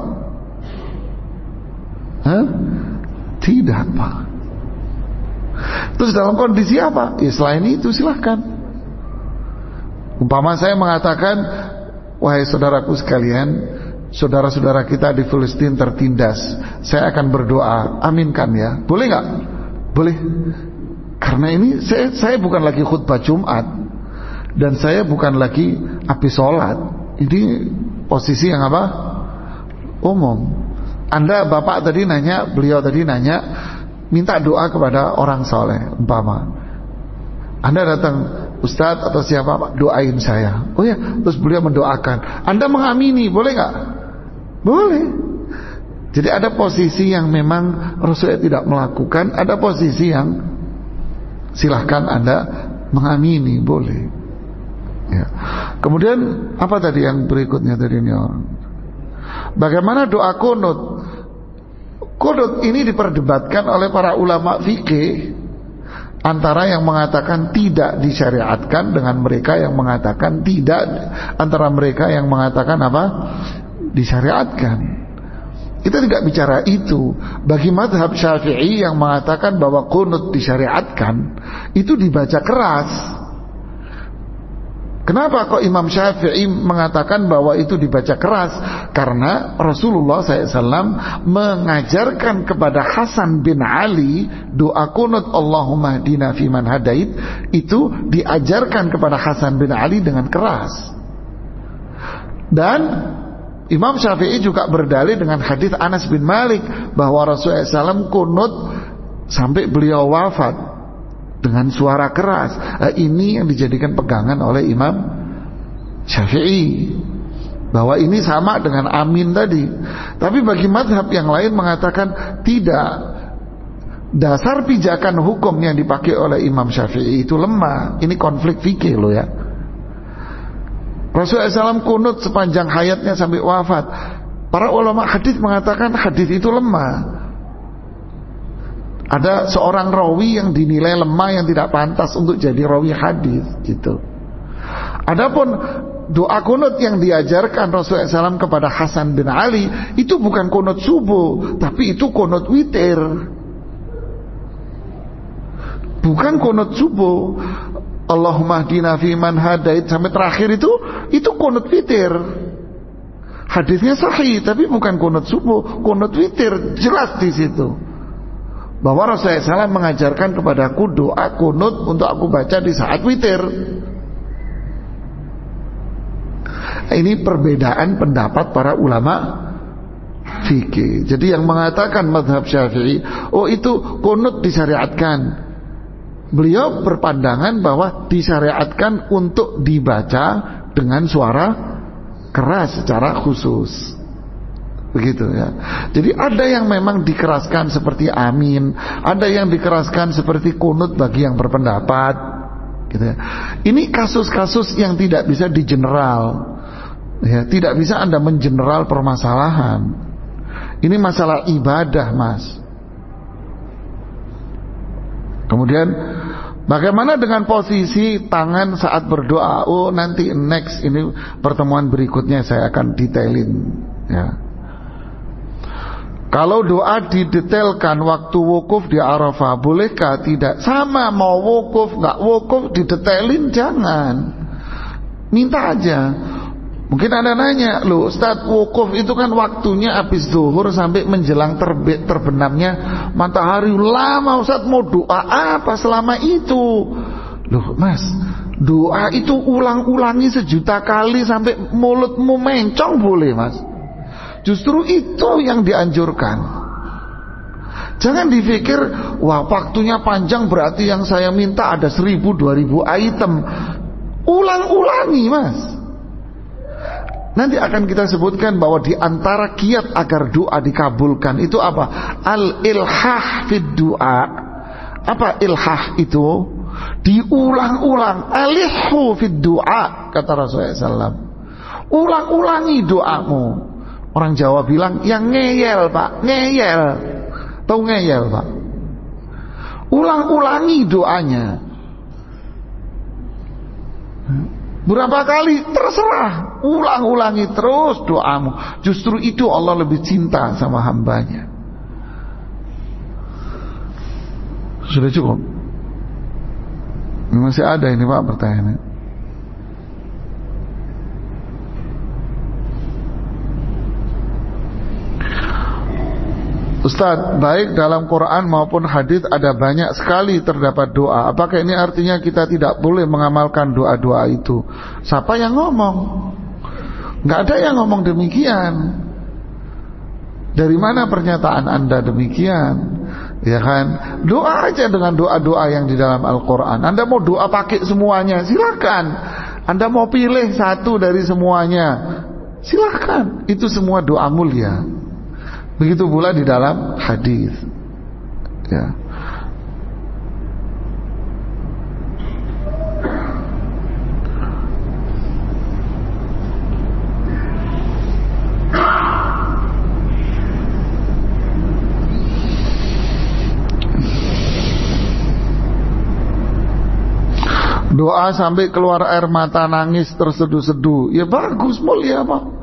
Hah? Tidak Pak. Terus dalam kondisi apa? Ya selain itu silahkan. Umpama saya mengatakan, wahai saudaraku sekalian, saudara-saudara kita di Palestina tertindas, saya akan berdoa, aminkan ya. Boleh gak? Boleh. Karena ini saya, saya bukan lagi khutbah Jumat, dan saya bukan lagi habis sholat. Ini posisi yang apa? Umum. Anda bapak tadi nanya, beliau tadi nanya, minta doa kepada orang soleh, umpama. Anda datang, Ustadz atau siapa Pak, doain saya. Oh ya, terus beliau mendoakan. Anda mengamini, boleh gak? Boleh. Jadi ada posisi yang memang Rasulullah tidak melakukan, ada posisi yang silahkan Anda mengamini, boleh. Ya. Kemudian apa tadi yang berikutnya tadi ini orang? Bagaimana doa kunut? Kunut ini diperdebatkan oleh para ulama fikih, antara yang mengatakan tidak disyariatkan dengan mereka yang mengatakan tidak, antara mereka yang mengatakan apa? Disyariatkan. Kita tidak bicara itu. Bagi mazhab Syafi'i yang mengatakan bahwa kunut disyariatkan, itu dibaca keras. Kenapa kok Imam Syafi'i mengatakan bahwa itu dibaca keras? Karena Rasulullah shallallahu alaihi wasallam mengajarkan kepada Hasan bin Ali doa kunut Allahumma hdina fiman hadait, itu diajarkan kepada Hasan bin Ali dengan keras. Dan Imam Syafi'i juga berdalil dengan hadis Anas bin Malik bahwa Rasulullah shallallahu alaihi wasallam kunut sampai beliau wafat dengan suara keras. Nah, ini yang dijadikan pegangan oleh Imam Syafi'i, bahwa ini sama dengan amin tadi. Tapi bagi mazhab yang lain mengatakan tidak. Dasar pijakan hukum yang dipakai oleh Imam Syafi'i itu lemah. Ini konflik fikih loh ya. Rasulullah shallallahu alaihi wasallam kunut sepanjang hayatnya sampai wafat. Para ulama hadis mengatakan hadis itu lemah. Ada seorang rawi yang dinilai lemah, yang tidak pantas untuk jadi rawi hadis gitu. Adapun doa kunut yang diajarkan Rasulullah shallallahu alaihi wasallam kepada Hasan bin Ali itu bukan kunut subuh, tapi itu kunut witir. Bukan kunut subuh. Allahumma hdina fiman hadait sampai terakhir itu itu kunut witir. Hadisnya sahih tapi bukan kunut subuh, kunut witir jelas di situ. Bahwa Rasulullah shallallahu alaihi wasallam mengajarkan kepadaku doa kunut untuk aku baca di saat witir. Ini perbedaan pendapat para ulama fikih. Jadi yang mengatakan mazhab Syafi'i, oh itu kunut disyariatkan, beliau berpandangan bahwa disyariatkan untuk dibaca dengan suara keras secara khusus. Begitu ya. Jadi ada yang memang dikeraskan seperti amin, ada yang dikeraskan seperti kunut bagi yang berpendapat gitu ya. Ini kasus-kasus yang tidak bisa digeneral ya, tidak bisa Anda mengeneral permasalahan. Ini masalah ibadah, Mas. Kemudian bagaimana dengan posisi tangan saat berdoa? Oh, nanti next ini pertemuan berikutnya saya akan detailin ya. Kalau doa didetailkan waktu wukuf di Arafah, bolehkah? Tidak. Sama, mau wukuf nggak wukuf didetailin jangan. Minta aja. Mungkin Anda nanya, loh Ustaz, wukuf itu kan waktunya habis zuhur sampai menjelang terbit terbenamnya matahari. Lama Ustaz, mau doa apa selama itu? Loh Mas, doa itu ulang-ulangi sejuta kali sampai mulutmu mencong boleh Mas. Justru itu yang dianjurkan. Jangan dipikir wah waktunya panjang berarti yang saya minta ada seribu dua ribu item. Ulang-ulangi Mas. Nanti akan kita sebutkan bahwa di antara kiat agar doa dikabulkan itu apa? Al-ilhah fid doa. Apa ilhah itu? Diulang-ulang. Alihhu fid doa, kata Rasulullah shallallahu alaihi wasallam. Ulang-ulangi doamu. Orang Jawa bilang yang ngeyel Pak, ngeyel. Tahu ngeyel Pak? Ulang-ulangi doanya. Berapa kali? Terserah. Ulang-ulangi terus doamu. Justru itu Allah lebih cinta sama hambanya. Sudah cukup? Masih ada ini Pak pertanyaannya. Ustaz, baik dalam Quran maupun hadis ada banyak sekali terdapat doa. Apakah ini artinya kita tidak boleh mengamalkan doa-doa itu? Siapa yang ngomong? Nggak ada yang ngomong demikian. Dari mana pernyataan Anda demikian? Ya kan? Doa aja dengan doa-doa yang di dalam Al-Quran. Anda mau doa pakai semuanya, silakan. Anda mau pilih satu dari semuanya, silakan. Itu semua doa mulia. Begitu pula di dalam hadis. Ya. Doa sampai keluar air mata, nangis terseduh-seduh, ya bagus, mulia Pak.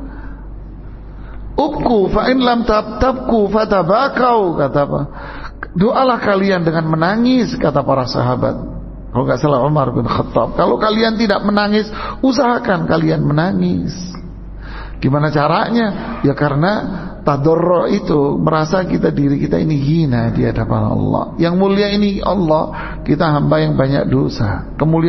Ubku fa in lam tabku fatabakau, kata apa? Doalah kalian dengan menangis, kata para sahabat. Kalau nggak salah Umar bin Khattab, kalau kalian tidak menangis, usahakan kalian menangis. Gimana caranya? Ya karena tadarru itu merasa kita diri kita ini hina di hadapan Allah. Yang mulia ini Allah, kita hamba yang banyak dosa. Kemuliaan